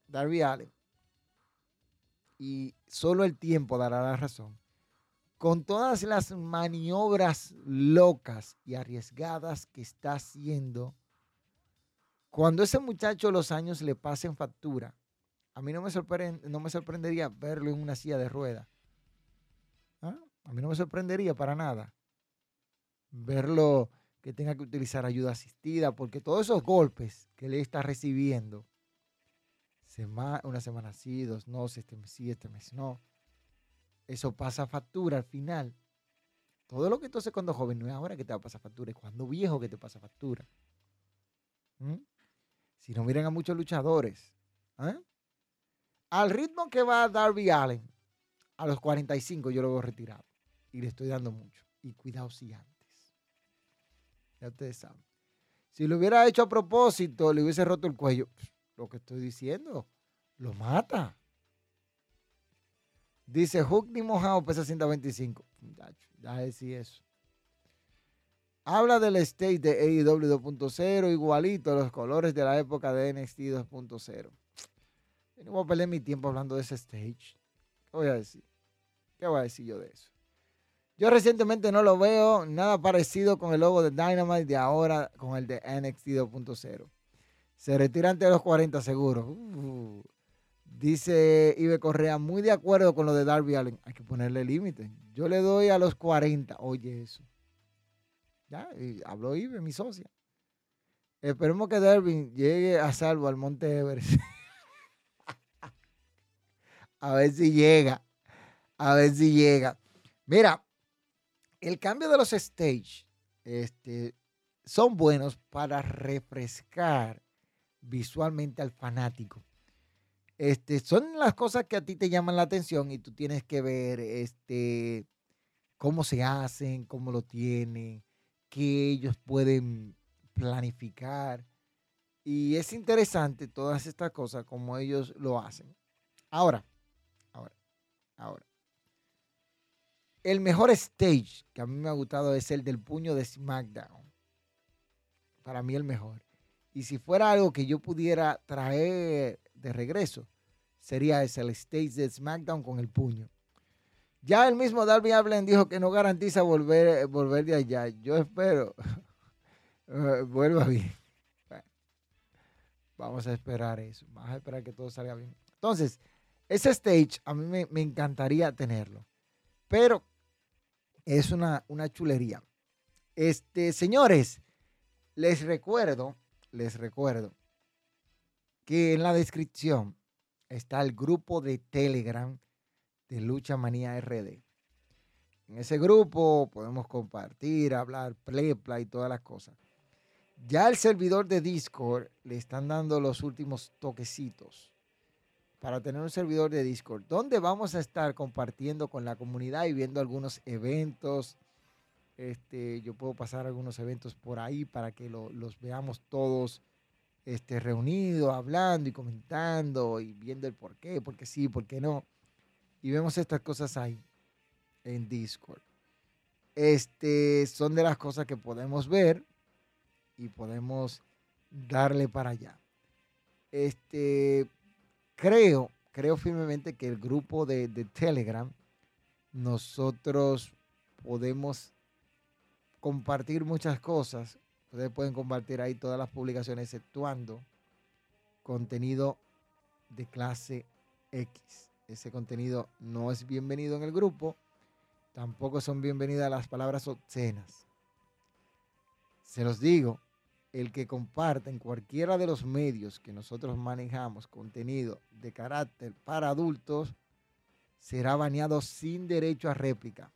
Y solo el tiempo dará la razón. Con todas las maniobras locas y arriesgadas que está haciendo, cuando ese muchacho los años le pasen factura, a mí no me sorprendería verlo en una silla de ruedas. A mí no me sorprendería para nada verlo que tenga que utilizar ayuda asistida, porque todos esos golpes que le está recibiendo, una semana sí, 2 no, este mes no, eso pasa factura al final. Todo lo que tú haces cuando joven no es ahora que te va a pasar factura, es cuando viejo que te pasa factura. Si no, miren a muchos luchadores ¿Eh? Al ritmo que va Darby Allin, a los 45 yo lo veo retirado. Y le estoy dando mucho. Y cuidado si antes. Ya ustedes saben. Si lo hubiera hecho a propósito, le hubiese roto el cuello. Lo que estoy diciendo, lo mata. Dice, Hook ni mojado pesa 125. Ya decía eso. Habla del stage de AEW 2.0, igualito a los colores de la época de NXT 2.0. No voy a perder mi tiempo hablando de ese stage. ¿Qué voy a decir? ¿Qué voy a decir yo de eso? Yo recientemente no lo veo nada parecido con el logo de Dynamite de ahora con el de NXT 2.0. Se retira antes de los 40 seguro. Dice Ibe Correa, muy de acuerdo con lo de Darby Allin. Hay que ponerle límite. Yo le doy a los 40. Oye eso. Ya, y habló Ibe, mi socia. Esperemos que Darby llegue a salvo al Monte Everest. A ver si llega. A ver si llega. Mira, el cambio de los stage son buenos para refrescar visualmente al fanático. Son las cosas que a ti te llaman la atención y tú tienes que ver cómo se hacen, cómo lo tienen, qué ellos pueden planificar. Y es interesante todas estas cosas, como ellos lo hacen. Ahora. El mejor stage que a mí me ha gustado es el del puño de SmackDown. Para mí el mejor. Y si fuera algo que yo pudiera traer de regreso, sería ese, el stage de SmackDown con el puño. Ya el mismo Darby Allin dijo que no garantiza volver de allá. Yo espero vuelva bien. Bueno, vamos a esperar eso. Vamos a esperar que todo salga bien. Entonces, ese stage a mí me encantaría tenerlo. Pero es una chulería. Señores, les recuerdo que en la descripción está el grupo de Telegram de Lucha Manía RD. En ese grupo podemos compartir, hablar, plepla y todas las cosas. Ya el servidor de Discord le están dando los últimos toquecitos para tener un servidor de Discord, donde vamos a estar compartiendo con la comunidad y viendo algunos eventos. Yo puedo pasar algunos eventos por ahí para que los veamos todos reunidos, hablando y comentando y viendo el por qué, porque sí, por qué no. Y vemos estas cosas ahí en Discord. Son de las cosas que podemos ver y podemos darle para allá. Creo firmemente que el grupo de Telegram, nosotros podemos compartir muchas cosas. Ustedes pueden compartir ahí todas las publicaciones, exceptuando contenido de clase X. Ese contenido no es bienvenido en el grupo. Tampoco son bienvenidas las palabras obscenas. Se los digo. El que comparte en cualquiera de los medios que nosotros manejamos contenido de carácter para adultos será baneado sin derecho a réplica.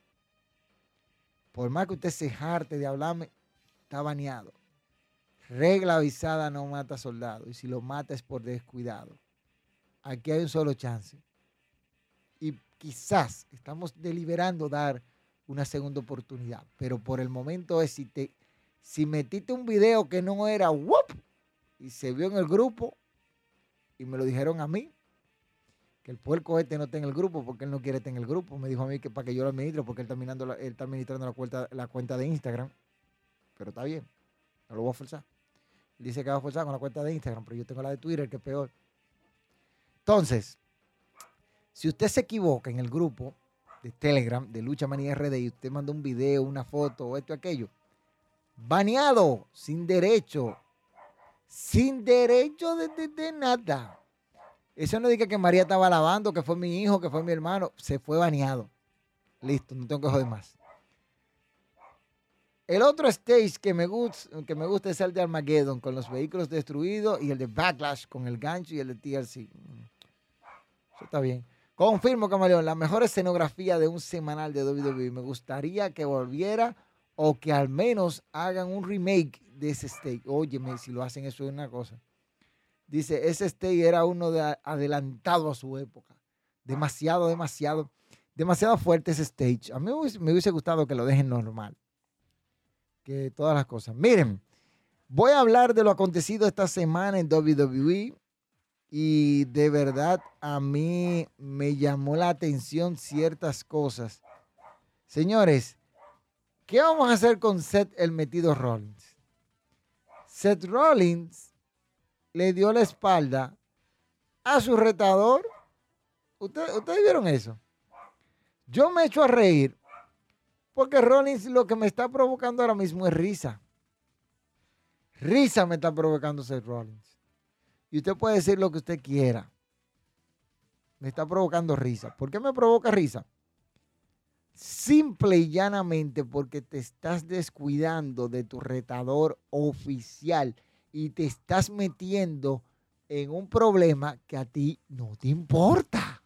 Por más que usted se jarte de hablarme, está baneado. Regla avisada no mata soldado, y si lo mata es por descuidado. Aquí hay un solo chance. Y quizás estamos deliberando dar una segunda oportunidad, pero por el momento es si metiste un video que no era ¡whoop! Y se vio en el grupo y me lo dijeron a mí, que el puerco no está en el grupo porque él no quiere estar en el grupo. Me dijo a mí que para que yo lo administre porque él está administrando la cuenta de Instagram. Pero está bien, no lo voy a forzar. Él dice que va a forzar con la cuenta de Instagram, pero yo tengo la de Twitter, que es peor. Entonces, si usted se equivoca en el grupo de Telegram de Lucha Manía RD y usted manda un video, una foto o esto o aquello, baneado, sin derecho de nada. Eso no dice que María estaba lavando, que fue mi hijo, que fue mi hermano. Se fue baneado. Listo, no tengo que joder más. El otro stage que me gusta es el de Armageddon, con los vehículos destruidos, y el de Backlash con el gancho y el de TLC. Eso está bien. Confirmo, Camaleón, la mejor escenografía de un semanal de WWE. Me gustaría que volviera o que al menos hagan un remake de ese stage. Óyeme, si lo hacen, eso es una cosa. Dice, ese stage era uno adelantado a su época. Demasiado fuerte ese stage. A mí me hubiese gustado que lo dejen normal. Que todas las cosas. Miren, voy a hablar de lo acontecido esta semana en WWE. Y de verdad a mí me llamó la atención ciertas cosas. Señores, ¿qué vamos a hacer con Seth el metido Rollins? Seth Rollins le dio la espalda a su retador. ¿Ustedes vieron eso? Yo me echo a reír porque Rollins lo que me está provocando ahora mismo es risa. Risa me está provocando Seth Rollins. Y usted puede decir lo que usted quiera. Me está provocando risa. ¿Por qué me provoca risa? Simple y llanamente porque te estás descuidando de tu retador oficial y te estás metiendo en un problema que a ti no te importa.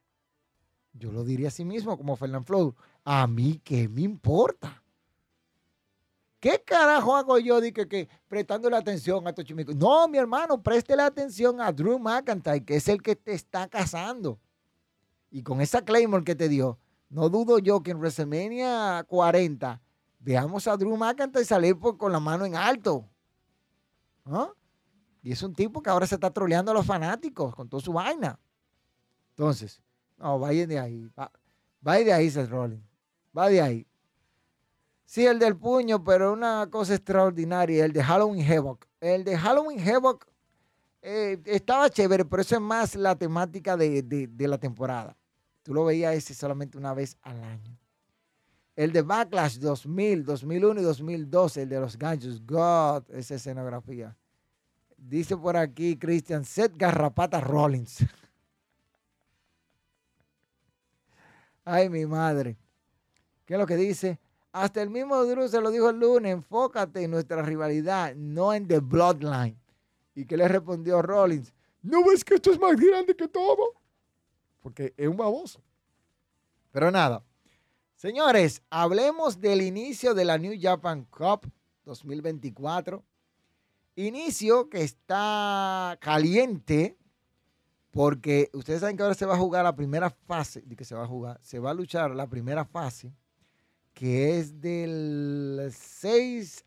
Yo lo diría así mismo, como Fernand Flow. A mí, ¿qué me importa? ¿Qué carajo hago yo que prestándole atención a estos chimicos? No, mi hermano, préstele atención a Drew McIntyre, que es el que te está casando. Y con esa Claymore que te dio, no dudo yo que en WrestleMania 40 veamos a Drew McIntyre salir con la mano en alto. ¿Ah? Y es un tipo que ahora se está troleando a los fanáticos con toda su vaina. Entonces, no, vayan de ahí. Va de ahí, Seth Rollins. Va de ahí. Sí, el del puño, pero una cosa extraordinaria, el de Halloween Havoc. El de Halloween Havoc estaba chévere, pero eso es más la temática de la temporada. Tú lo veías ese solamente una vez al año. El de Backlash 2000, 2001 y 2012, el de los ganchos. God, esa escenografía. Dice por aquí Christian, Seth Garrapata Rollins. Ay, mi madre. ¿Qué es lo que dice? Hasta el mismo Drew se lo dijo el lunes, enfócate en nuestra rivalidad, no en The Bloodline. ¿Y qué le respondió Rollins? ¿No ves que esto es más grande que todo? Porque es un baboso. Pero nada. Señores, hablemos del inicio de la New Japan Cup 2024. Inicio que está caliente porque ustedes saben que ahora se va a jugar la primera fase, se va a luchar la primera fase, que es del 6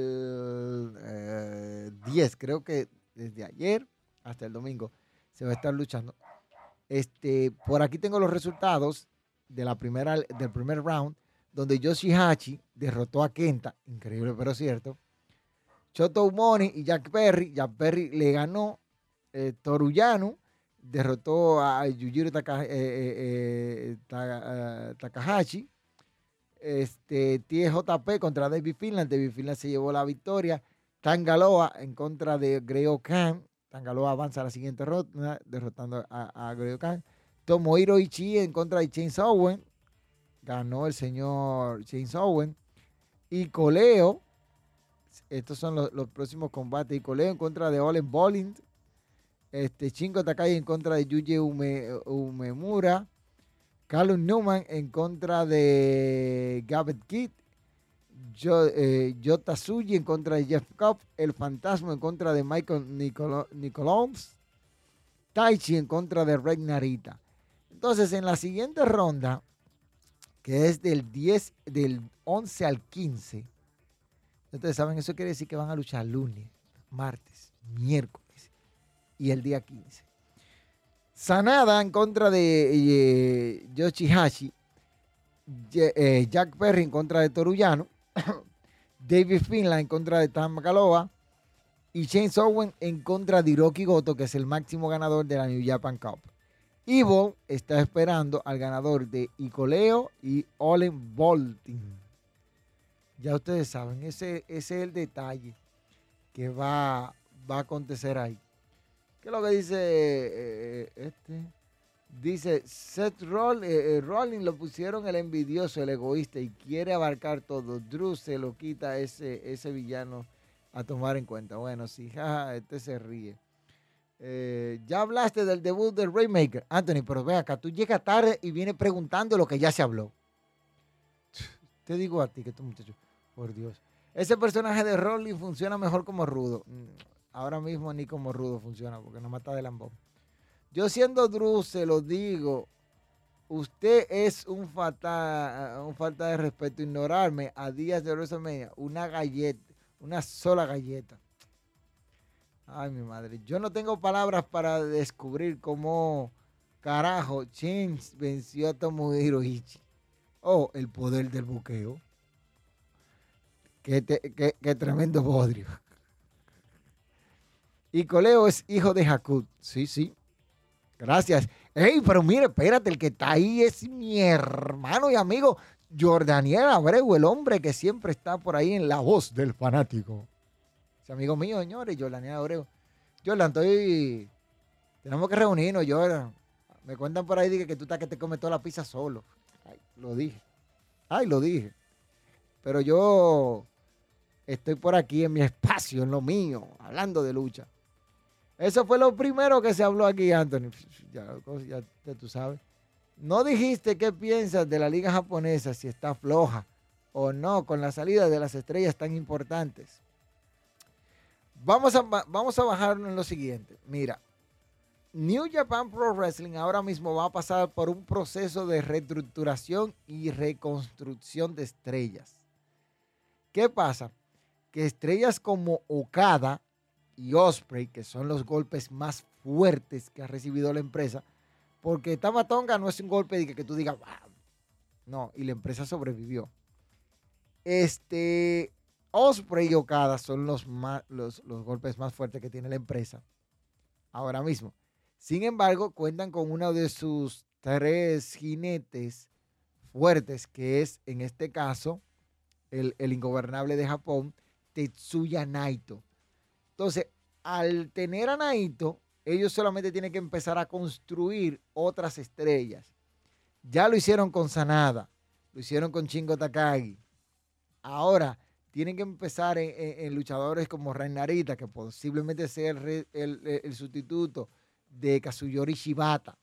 al 10, creo que desde ayer hasta el domingo se va a estar luchando. Por aquí tengo los resultados del primer round, donde Yoshihashi derrotó a Kenta, increíble pero cierto. Shota Umoni y Jack Perry le ganó. Toru Yano derrotó a Yujiro Takahashi. TJP contra David Finland. David Finland se llevó la victoria. Tangaloa en contra de Greyo-Kan. Tangaloa avanza a la siguiente ronda, derrotando a Greyo-Kan. Tomohiro Ishii en contra de James Owen. Ganó el señor James Owen. Y Coleo. Estos son los próximos combates. Y Coleo en contra de Olen Bollind. Shingo Takai en contra de Yuji Umemura. Callum Newman en contra de Gabet Kidd. Yota Tsuji en contra de Jeff Cobb. El Fantasma en contra de Michael Nicoloms. Taichi en contra de Rey Narita. Entonces, en la siguiente ronda, que es del 11 al 15, ustedes saben, eso quiere decir que van a luchar lunes, martes, miércoles y el día 15. Sanada en contra de Yoshihashi. Jack Perry en contra de Toru Yano. David Finland en contra de Tangaloa. Y James Owen en contra de Hiroki Goto, que es el máximo ganador de la New Japan Cup. Evil está esperando al ganador de Hikuleo y Olen Boltin. Ya ustedes saben, ese es el detalle que va a acontecer ahí. ¿Qué es lo que dice Dice Seth Rollins lo pusieron el envidioso, el egoísta y quiere abarcar todo. Drew se lo quita ese villano a tomar en cuenta. Bueno, sí, jaja, se ríe. Ya hablaste del debut del Rainmaker, Anthony, pero ve acá, tú llegas tarde y vienes preguntando lo que ya se habló. Te digo a ti que tú, muchacho, por Dios. Ese personaje de Rollins funciona mejor como rudo. ahora mismo ni como rudo funciona porque no mata de lambón. Yo siendo Drew, se lo digo, usted es un falta de respeto. Ignorarme a días de WrestleMania, una galleta, una sola galleta. Ay, mi madre. Yo no tengo palabras para descubrir cómo carajo James venció a Tomohiro Ishii. Oh, el poder del buqueo. Qué tremendo bodrio. Y Coleo es hijo de Hakud. Sí, sí. Gracias. Ey, pero mire, espérate, el que está ahí es mi hermano y amigo Jordaniel Abreu, el hombre que siempre está por ahí en La Voz del Fanático. Es amigo mío, señores, Jordaniel Abreu. Jordan, tenemos que reunirnos, Jordan. Me cuentan por ahí que tú estás que te comes toda la pizza solo. Ay, lo dije. Ay, lo dije. Pero yo estoy por aquí en mi espacio, en lo mío, hablando de lucha. Eso fue lo primero que se habló aquí, Anthony. Ya tú sabes. No dijiste qué piensas de la liga japonesa, si está floja o no, con la salida de las estrellas tan importantes. Vamos a bajarnos en lo siguiente. Mira, New Japan Pro Wrestling ahora mismo va a pasar por un proceso de reestructuración y reconstrucción de estrellas. ¿Qué pasa? Que estrellas como Okada y Ospreay, que son los golpes más fuertes que ha recibido la empresa, porque Tama Tonga no es un golpe de que tú digas, wow. No, y la empresa sobrevivió. Ospreay y Okada son los golpes más fuertes que tiene la empresa ahora mismo. Sin embargo, cuentan con uno de sus 3 jinetes fuertes, que es, en este caso, el ingobernable de Japón, Tetsuya Naito. Entonces, al tener a Naito, ellos solamente tienen que empezar a construir otras estrellas. Ya lo hicieron con Sanada, lo hicieron con Shingo Takagi. Ahora tienen que empezar en luchadores como Ren Narita, que posiblemente sea el sustituto de Kazuyori Shibata.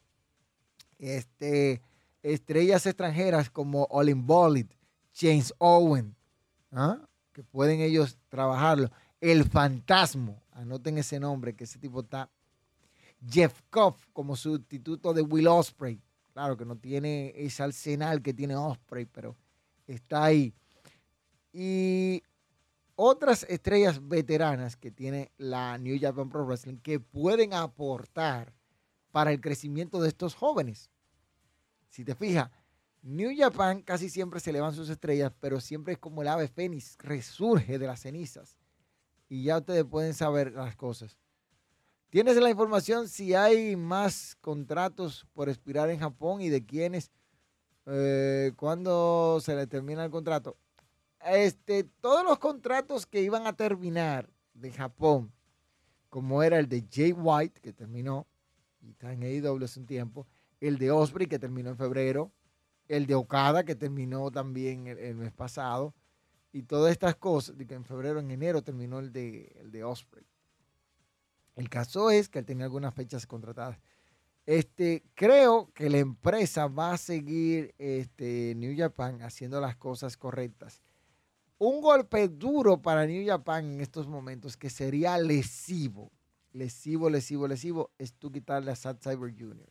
Estrellas extranjeras como Olin Bolid, James Owen, que pueden ellos trabajarlo. El Fantasma, anoten ese nombre, que ese tipo está. Jeff Cobb como sustituto de Will Ospreay. Claro que no tiene ese arsenal que tiene Ospreay, pero está ahí. Y otras estrellas veteranas que tiene la New Japan Pro Wrestling que pueden aportar para el crecimiento de estos jóvenes. Si te fijas, New Japan casi siempre se elevan sus estrellas, pero siempre es como el ave fénix, resurge de las cenizas. Y ya ustedes pueden saber las cosas. ¿Tienes la información si hay más contratos por expirar en Japón y de quiénes? ¿Cuándo se le termina el contrato? Todos los contratos que iban a terminar de Japón, como era el de Jay White, que terminó, y está en AEW hace un tiempo, el de Ospreay, que terminó en febrero, el de Okada, que terminó también el mes pasado, y todas estas cosas, de que en febrero, en enero terminó el de Ospreay. El caso es que él tenía algunas fechas contratadas. Creo que la empresa va a seguir New Japan haciendo las cosas correctas. Un golpe duro para New Japan en estos momentos, que sería lesivo, es tú quitarle a Zack Sabre Jr.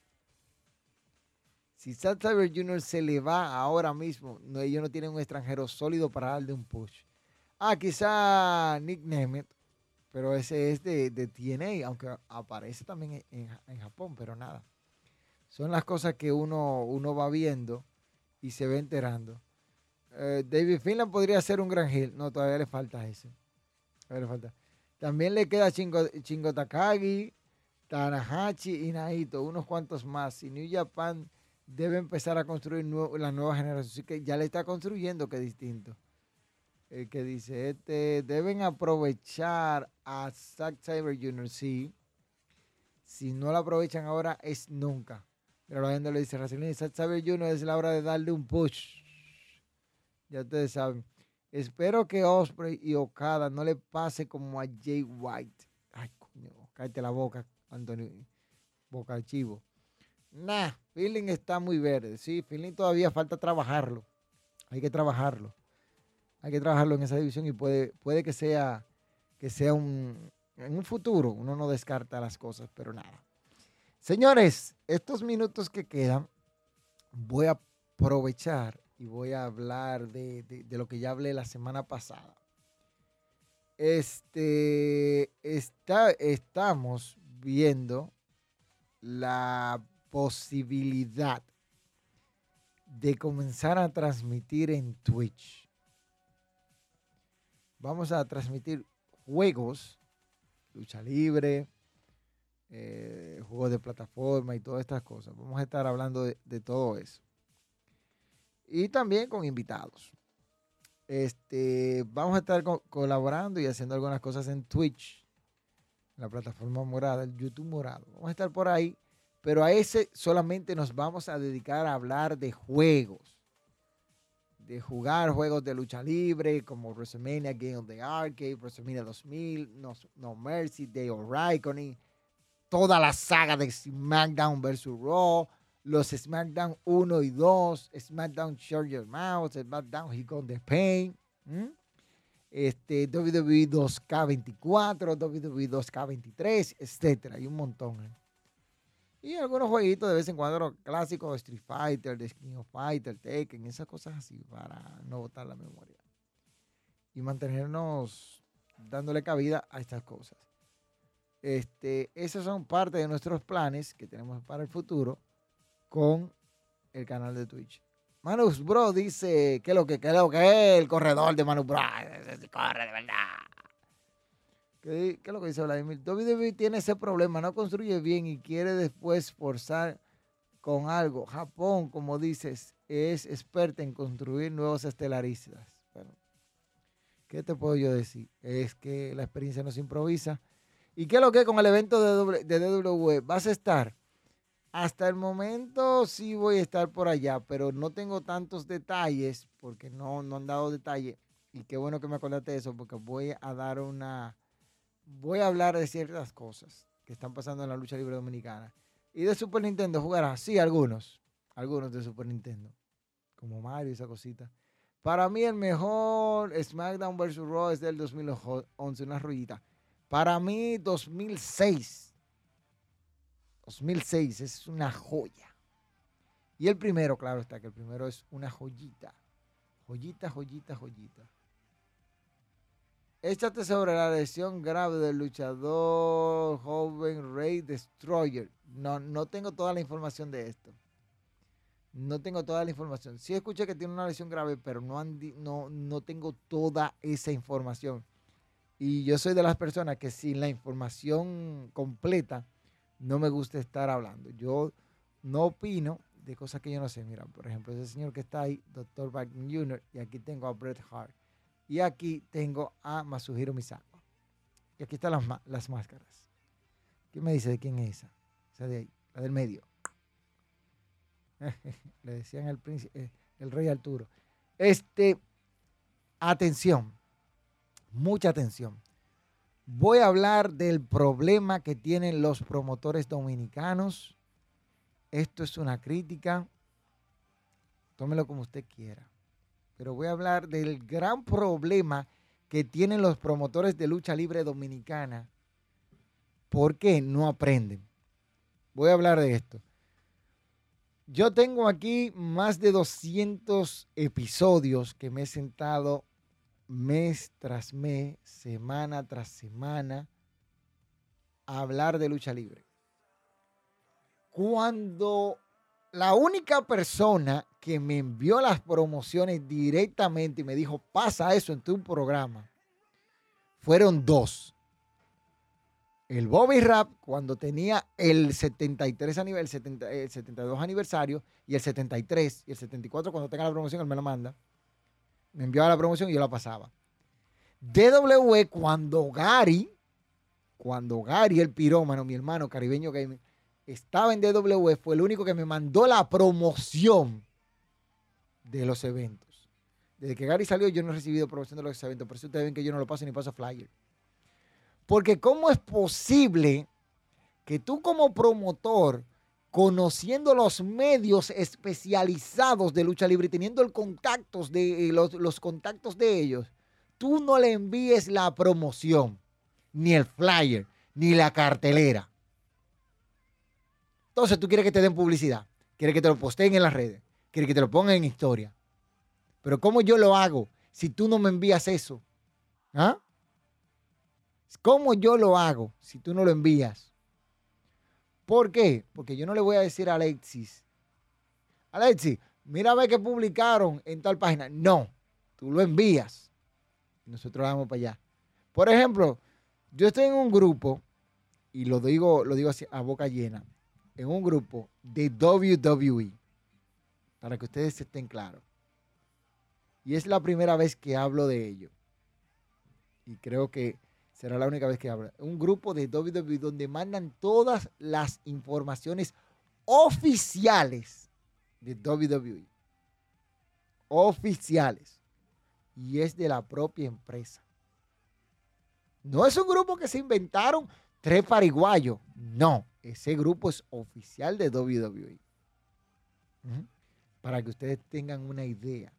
Si Zack Sabre Jr. se le va ahora mismo, ellos no tienen un extranjero sólido para darle un push. Quizá Nick Nemeth, pero ese es de TNA, aunque aparece también en Japón, pero nada. Son las cosas que uno va viendo y se va enterando. David Finland podría ser un gran heel. No, todavía le falta ese. También le queda Shingo Takagi, Tanahashi y Naito, unos cuantos más. Y New Japan debe empezar a construir la nueva generación. Así que ya le está construyendo, que es distinto. Que dice, deben aprovechar a Zack Sabre Jr. Sí. Si no lo aprovechan ahora, es nunca. Pero la gente le dice, Zack Sabre Jr. es la hora de darle un push. Ya ustedes saben. Espero que Ospreay y Okada no le pase como a Jay White. Ay, coño, cállate la boca, Anthony. Boca de chivo. Feeling está muy verde. Sí, Feeling todavía falta trabajarlo. Hay que trabajarlo. Hay que trabajarlo en esa división y puede que sea un En un futuro uno no descarta las cosas, pero nada. Señores, estos minutos que quedan, voy a aprovechar y voy a hablar de lo que ya hablé la semana pasada. Estamos viendo la posibilidad de comenzar a transmitir en Twitch. Vamos a transmitir juegos, lucha libre, juegos de plataforma y todas estas cosas. Vamos a estar hablando de todo eso. Y también con invitados. Vamos a estar colaborando y haciendo algunas cosas en Twitch, la plataforma morada, el YouTube morado. Vamos a estar por ahí, pero a ese solamente nos vamos a dedicar a hablar de juegos. De jugar juegos de lucha libre como WrestleMania Game of the Arcade, WrestleMania 2000, No Mercy, Day of Reckoning, toda la saga de SmackDown vs. Raw, los SmackDown 1 y 2, SmackDown Shut Your Mouth, SmackDown He Got the Pain, WWE 2K24, WWE 2K23, etc. Hay un montón. Y algunos jueguitos de vez en cuando clásicos de Street Fighter, de King of Fighter, Tekken, esas cosas así para no botar la memoria. Y mantenernos dándole cabida a estas cosas. Esos son parte de nuestros planes que tenemos para el futuro con el canal de Twitch. Manus Bro dice que lo que es el corredor de Manus Bro. Ese corre de verdad. ¿Qué es lo que dice Vladimir? WWE tiene ese problema, no construye bien y quiere después forzar con algo. Japón, como dices, es experta en construir nuevos estelaristas. Bueno, ¿qué te puedo yo decir? Es que la experiencia no se improvisa. ¿Y qué es lo que con el evento de WWE? ¿Vas a estar? Hasta el momento sí voy a estar por allá, pero no tengo tantos detalles porque no han dado detalle. Y qué bueno que me acordaste de eso porque voy a hablar de ciertas cosas que están pasando en la lucha libre dominicana. Y de Super Nintendo jugará, sí, algunos de Super Nintendo, como Mario y esa cosita. Para mí el mejor SmackDown vs. Raw es del 2011, una rullita. Para mí 2006 es una joya. Y el primero, claro está, que el primero es una joyita. Joyita. Échate sobre la lesión grave del luchador joven Rey Destroyer. No tengo toda la información de esto. No tengo toda la información. Sí escuché que tiene una lesión grave, pero no tengo toda esa información. Y yo soy de las personas que sin la información completa no me gusta estar hablando. Yo no opino de cosas que yo no sé. Mira, por ejemplo, ese señor que está ahí, Dr. Wagner Jr., y aquí tengo a Bret Hart. Y aquí tengo a Masahiro Misawa. Y aquí están las máscaras. ¿Qué me dice de quién es esa? Esa de ahí, la del medio. Le decían el príncipe, el rey Arturo. Atención, mucha atención. Voy a hablar del problema que tienen los promotores dominicanos. Esto es una crítica. Tómelo como usted quiera. Pero voy a hablar del gran problema que tienen los promotores de lucha libre dominicana. ¿Por qué no aprenden? Voy a hablar de esto. Yo tengo aquí más de 200 episodios que me he sentado mes tras mes, semana tras semana, a hablar de lucha libre. Cuando la única persona que me envió las promociones directamente y me dijo, pasa eso en tu programa, fueron dos. El Bobby Rap, cuando tenía el 73 el 72 aniversario, y el 73 y el 74, cuando tenga la promoción, él me la manda. Me enviaba la promoción y yo la pasaba. DW, cuando Gary, el pirómano, mi hermano caribeño gaming, estaba en DW, fue el único que me mandó la promoción de los eventos. Desde que Gary salió, yo no he recibido promoción de los eventos. Por eso ustedes ven que yo no lo paso ni paso flyer. Porque ¿cómo es posible que tú como promotor, conociendo los medios especializados de lucha libre y teniendo los contactos de ellos, tú no le envíes la promoción? ni el flyer, ni la cartelera. Entonces tú quieres que te den publicidad, quieres que te lo posteen en las redes, quieres que te lo pongan en historia. Pero ¿cómo yo lo hago si tú no me envías eso? ¿Ah? ¿Cómo yo lo hago si tú no lo envías? ¿Por qué? Porque yo no le voy a decir a Alexis, mira a ver qué publicaron en tal página. No, tú lo envías. Nosotros vamos para allá. Por ejemplo, yo estoy en un grupo, y lo digo así a boca llena, en un grupo de WWE, para que ustedes estén claros. Y es la primera vez que hablo de ello. Y creo que será la única vez que hablo. Un grupo de WWE donde mandan todas las informaciones oficiales de WWE. Oficiales. Y es de la propia empresa. No es un grupo que se inventaron 3 pariguayos. No, ese grupo es oficial de WWE. Para que ustedes tengan una idea.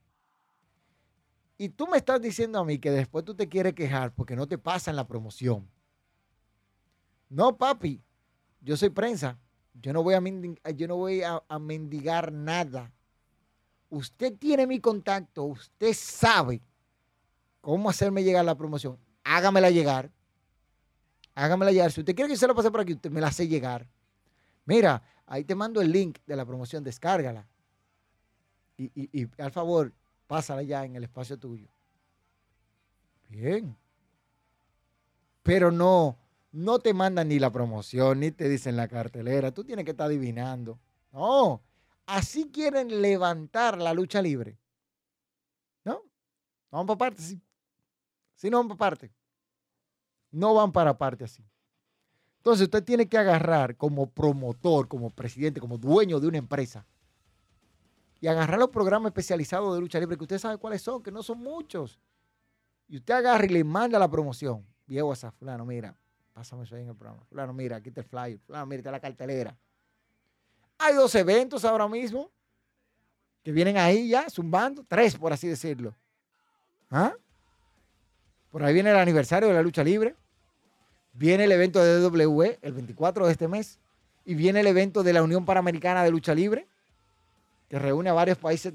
Y tú me estás diciendo a mí que después tú te quieres quejar porque no te pasan la promoción. No, papi, yo soy prensa. Yo no voy a mendigar nada. Usted tiene mi contacto. Usted sabe cómo hacerme llegar la promoción. Hágamela llegar. Hágamela llegar. Si usted quiere que se la pase por aquí, usted me la hace llegar. Mira, ahí te mando el link de la promoción. Descárgala. Y al favor, pásala ya en el espacio tuyo. Bien. Pero no te mandan ni la promoción, ni te dicen la cartelera. Tú tienes que estar adivinando. No. Así quieren levantar la lucha libre. ¿No? No van para parte, sí. Sí, no van para parte. No van para parte así. Entonces usted tiene que agarrar como promotor, como presidente, como dueño de una empresa y agarrar los programas especializados de lucha libre que usted sabe cuáles son, que no son muchos. Y usted agarra y le manda la promoción. Viejo WhatsApp, fulano, mira, pásame eso ahí en el programa. Fulano, mira, aquí está el flyer. Fulano, mira, está la cartelera. Hay 2 eventos ahora mismo que vienen ahí ya, zumbando. 3, por así decirlo. ¿Ah? Por ahí viene el aniversario de la lucha libre. Viene el evento de WWE el 24 de este mes. Y viene el evento de la Unión Panamericana de Lucha Libre, que reúne a varios países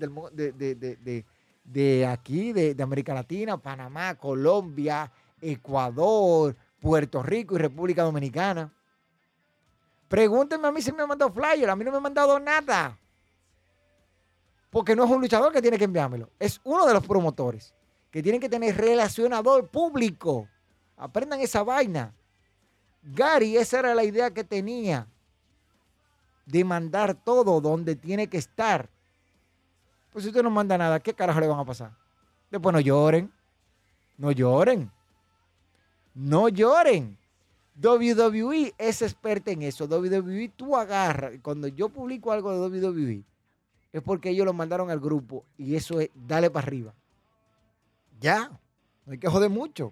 de aquí, de América Latina, Panamá, Colombia, Ecuador, Puerto Rico y República Dominicana. Pregúntenme a mí si me han mandado flyer. A mí no me han mandado nada. Porque no es un luchador que tiene que enviármelo. Es uno de los promotores que tienen que tener relacionador público. Aprendan esa vaina. Gary, esa era la idea que tenía. De mandar todo donde tiene que estar. Pues si usted no manda nada, ¿qué carajo le van a pasar? Después no lloren. No lloren. No lloren. WWE es experta en eso. WWE tú agarras. Cuando yo publico algo de WWE, es porque ellos lo mandaron al grupo y eso es, dale para arriba. Ya. No hay que joder mucho.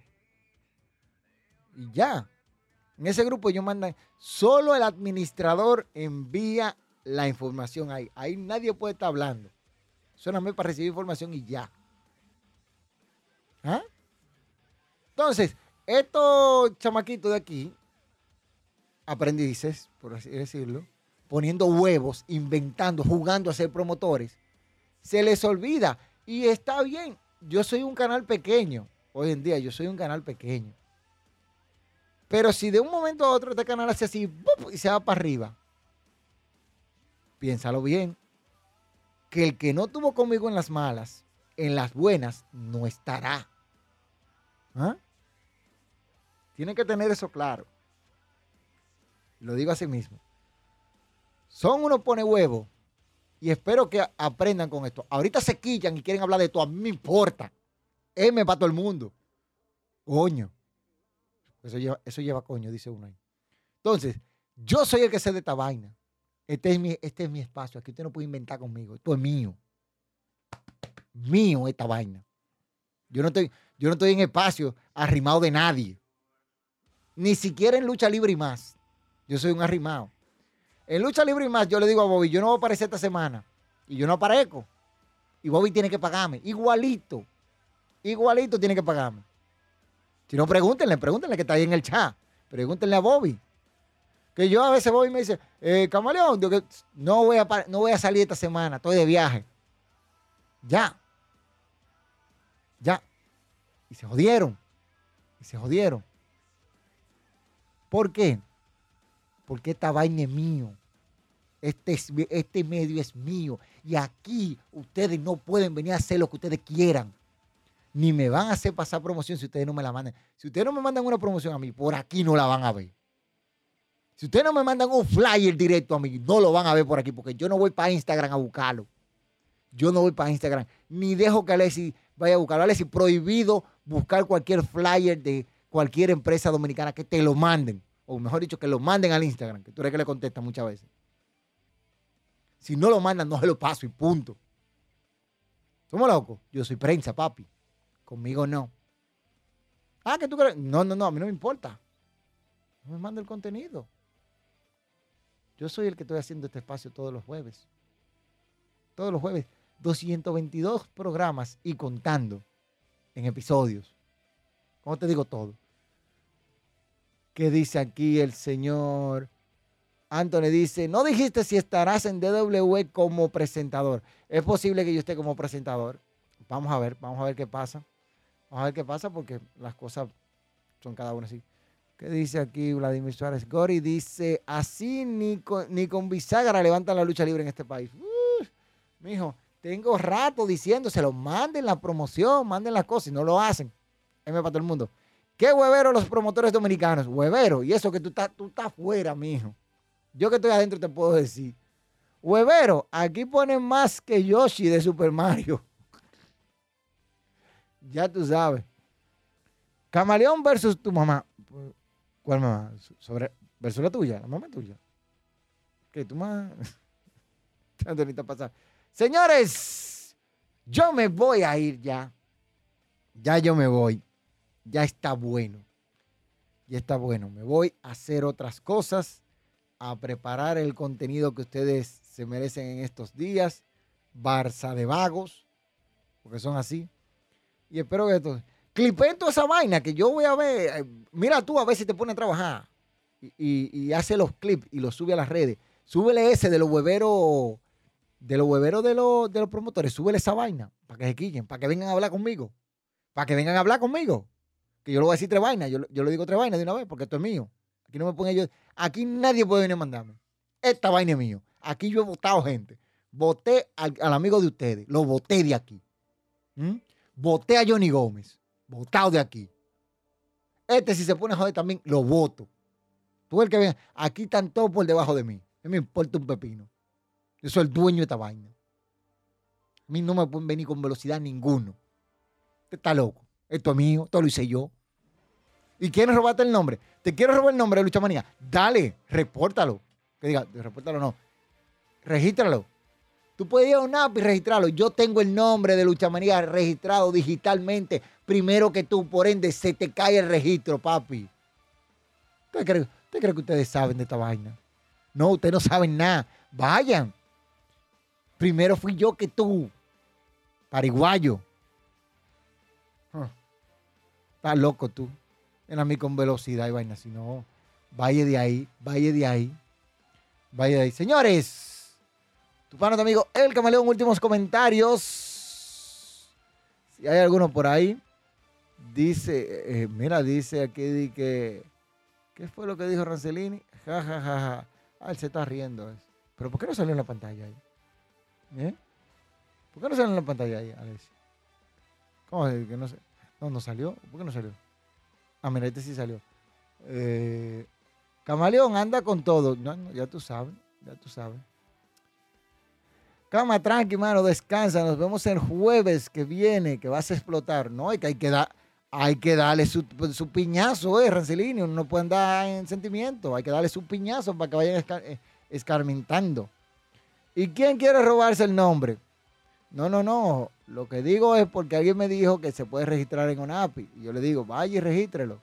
Y ya. En ese grupo ellos mandan, solo el administrador envía la información ahí. Ahí nadie puede estar hablando. Solamente para recibir información y ya. ¿Ah? Entonces, estos chamaquitos de aquí, aprendices, por así decirlo, poniendo huevos, inventando, jugando a ser promotores, se les olvida. Y está bien. Yo soy un canal pequeño. Hoy en día yo soy un canal pequeño. Pero si de un momento a otro este canal hace así ¡buf! Y se va para arriba, piénsalo bien. Que el que no tuvo conmigo en las malas, en las buenas, no estará. ¿Ah? Tienen que tener eso claro. Lo digo así mismo. Son unos pone huevo. Y espero que aprendan con esto. Ahorita se quillan y quieren hablar de todo. A mí me importa. M para todo el mundo. Coño. Eso lleva coño, dice uno ahí. Entonces, yo soy el que sé de esta vaina. Este es mi espacio. Aquí usted no puede inventar conmigo. Esto es mío. Mío esta vaina. Yo no estoy en espacio arrimado de nadie. Ni siquiera en lucha libre y más. Yo soy un arrimado. En lucha libre y más, yo le digo a Bobby, yo no voy a aparecer esta semana. Y yo no aparezco. Y Bobby tiene que pagarme. Igualito. Igualito tiene que pagarme. Si no, pregúntenle que está ahí en el chat. Pregúntenle a Bobby. Que yo a veces Bobby me dice, Camaleón, digo que no voy a salir esta semana, estoy de viaje. Ya. Y se jodieron. ¿Por qué? Porque esta vaina es mío. Este medio es mío. Y aquí ustedes no pueden venir a hacer lo que ustedes quieran. Ni me van a hacer pasar promoción si ustedes no me la mandan. Si ustedes no me mandan una promoción a mí, por aquí no la van a ver. Si ustedes no me mandan un flyer directo a mí, no lo van a ver por aquí, porque yo no voy para Instagram a buscarlo. Yo no voy para Instagram. Ni dejo que Alexis vaya a buscarlo. Alexis, prohibido buscar cualquier flyer de cualquier empresa dominicana que te lo manden. O mejor dicho, que lo manden al Instagram, que tú eres que le contestas muchas veces. Si no lo mandan, no se lo paso y punto. ¿Somos locos? Yo soy prensa, papi. Conmigo no. ¿Que tú crees? No, a mí no me importa. No me manda el contenido. Yo soy el que estoy haciendo este espacio todos los jueves. 222 programas y contando en episodios. ¿Cómo te digo todo? ¿Qué dice aquí el señor Anthony? Dice, no dijiste si estarás en DW como presentador. Es posible que yo esté como presentador. Vamos a ver qué pasa. Vamos a ver qué pasa porque las cosas son cada una así. ¿Qué dice aquí Vladimir Suárez? Gori dice, así ni con bisagra levantan la lucha libre en este país. Mijo, tengo rato diciéndoselo, manden la promoción, manden las cosas y no lo hacen. M para todo el mundo. ¿Qué huevero los promotores dominicanos? Huevero, y eso que tú estás fuera, mijo. Yo que estoy adentro te puedo decir. Huevero, aquí ponen más que Yoshi de Super Mario. Ya tú sabes. Camaleón versus tu mamá. ¿Cuál mamá? Versus la tuya, la mamá tuya. ¿Qué? Tu mamá. Tanto ni te pasa. Señores, yo me voy a ir ya. Ya yo me voy. Ya está bueno. Me voy a hacer otras cosas, a preparar el contenido que ustedes se merecen en estos días. Barça de vagos, porque son así. Y espero que esto... Clipeen toda esa vaina que yo voy a ver. Mira tú a ver si te pone a trabajar. Y hace los clips y los sube a las redes. Súbele ese de los hueveros de los promotores. Súbele esa vaina para que se quillen, para que vengan a hablar conmigo. Que yo le voy a decir 3 vainas. Yo le digo 3 vainas de una vez porque esto es mío. Aquí no me pongan ellos. Aquí nadie puede venir a mandarme. Esta vaina es mío. Aquí yo he votado gente. Voté al amigo de ustedes. Lo voté de aquí. Voté a Johnny Gómez. Votado de aquí. Si se pone a joder también, lo voto. Tú el que ven, aquí están todos por debajo de mí. A mí me importa un pepino. Yo soy el dueño de esta vaina. A mí no me pueden venir con velocidad ninguno. Usted está loco. Esto es mío, esto lo hice yo. ¿Y quieres robarte el nombre? ¿Te quiero robar el nombre de Lucha Manía? Dale, repórtalo. Que diga, repórtalo no. Regístralo. Tú puedes ir a una app y registrarlo. Yo tengo el nombre de Lucha Manía registrado digitalmente primero que tú. Por ende, se te cae el registro, papi. ¿Usted cree que ustedes saben de esta vaina? No, ustedes no saben nada. Vayan. Primero fui yo que tú. Pariguayo. Estás loco tú. Ven a mí con velocidad y vaina. Si no, vaya de ahí. Señores, tu pana, tu amigo El Camaleón, últimos comentarios. Si hay alguno por ahí. Dice, dice aquí que... ¿Qué fue lo que dijo Rancelini? Ja. Él se está riendo. ¿Pero por qué no salió en la pantalla ahí? ¿Por qué no salió en la pantalla ahí, Alex? ¿Cómo es que no sé? No salió. ¿Por qué no salió? Mira, este sí salió. Camaleón anda con todo. No, ya tú sabes. Cama, tranqui, mano, descansa. Nos vemos el jueves que viene, que vas a explotar. No, hay que darle su piñazo, Rancelini. Uno no puede andar en sentimiento. Hay que darle su piñazo para que vayan escarmentando. ¿Y quién quiere robarse el nombre? No. Lo que digo es porque alguien me dijo que se puede registrar en ONAPI. Y yo le digo, vaya y regístrelo.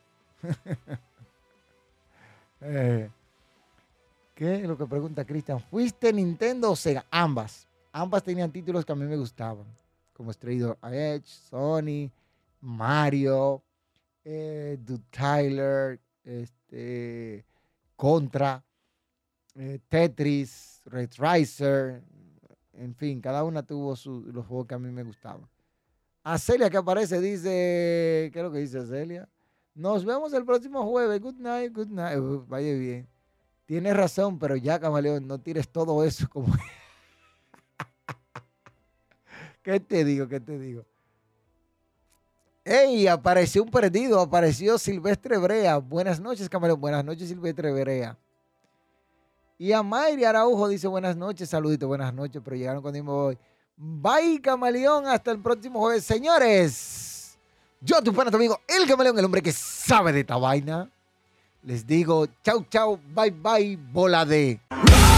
¿Qué es lo que pregunta Cristian? ¿Fuiste Nintendo o Sega? Ambas. Ambas tenían títulos que a mí me gustaban. Como Street Edge, Sony, Mario, Tyler, Contra, Tetris, Red Riser, en fin, cada una tuvo los juegos que a mí me gustaban. A Celia que aparece dice, ¿qué es lo que dice Celia? Nos vemos el próximo jueves. Good night, good night. Vaya bien. Tienes razón, pero ya, Camaleón, no tires todo eso como... ¿Qué te digo? ¿Qué te digo? ¡Ey! Apareció un perdido. Apareció Silvestre Brea. Buenas noches, Camaleón. Buenas noches, Silvestre Brea. Y a Mayri Araujo dice buenas noches. Saludito, buenas noches. Pero llegaron cuando me voy. Bye, Camaleón. Hasta el próximo jueves. Señores, yo, tu pana, tu amigo, el Camaleón, el hombre que sabe de esta vaina. Les digo, chau, chau, bye, bye, bola de...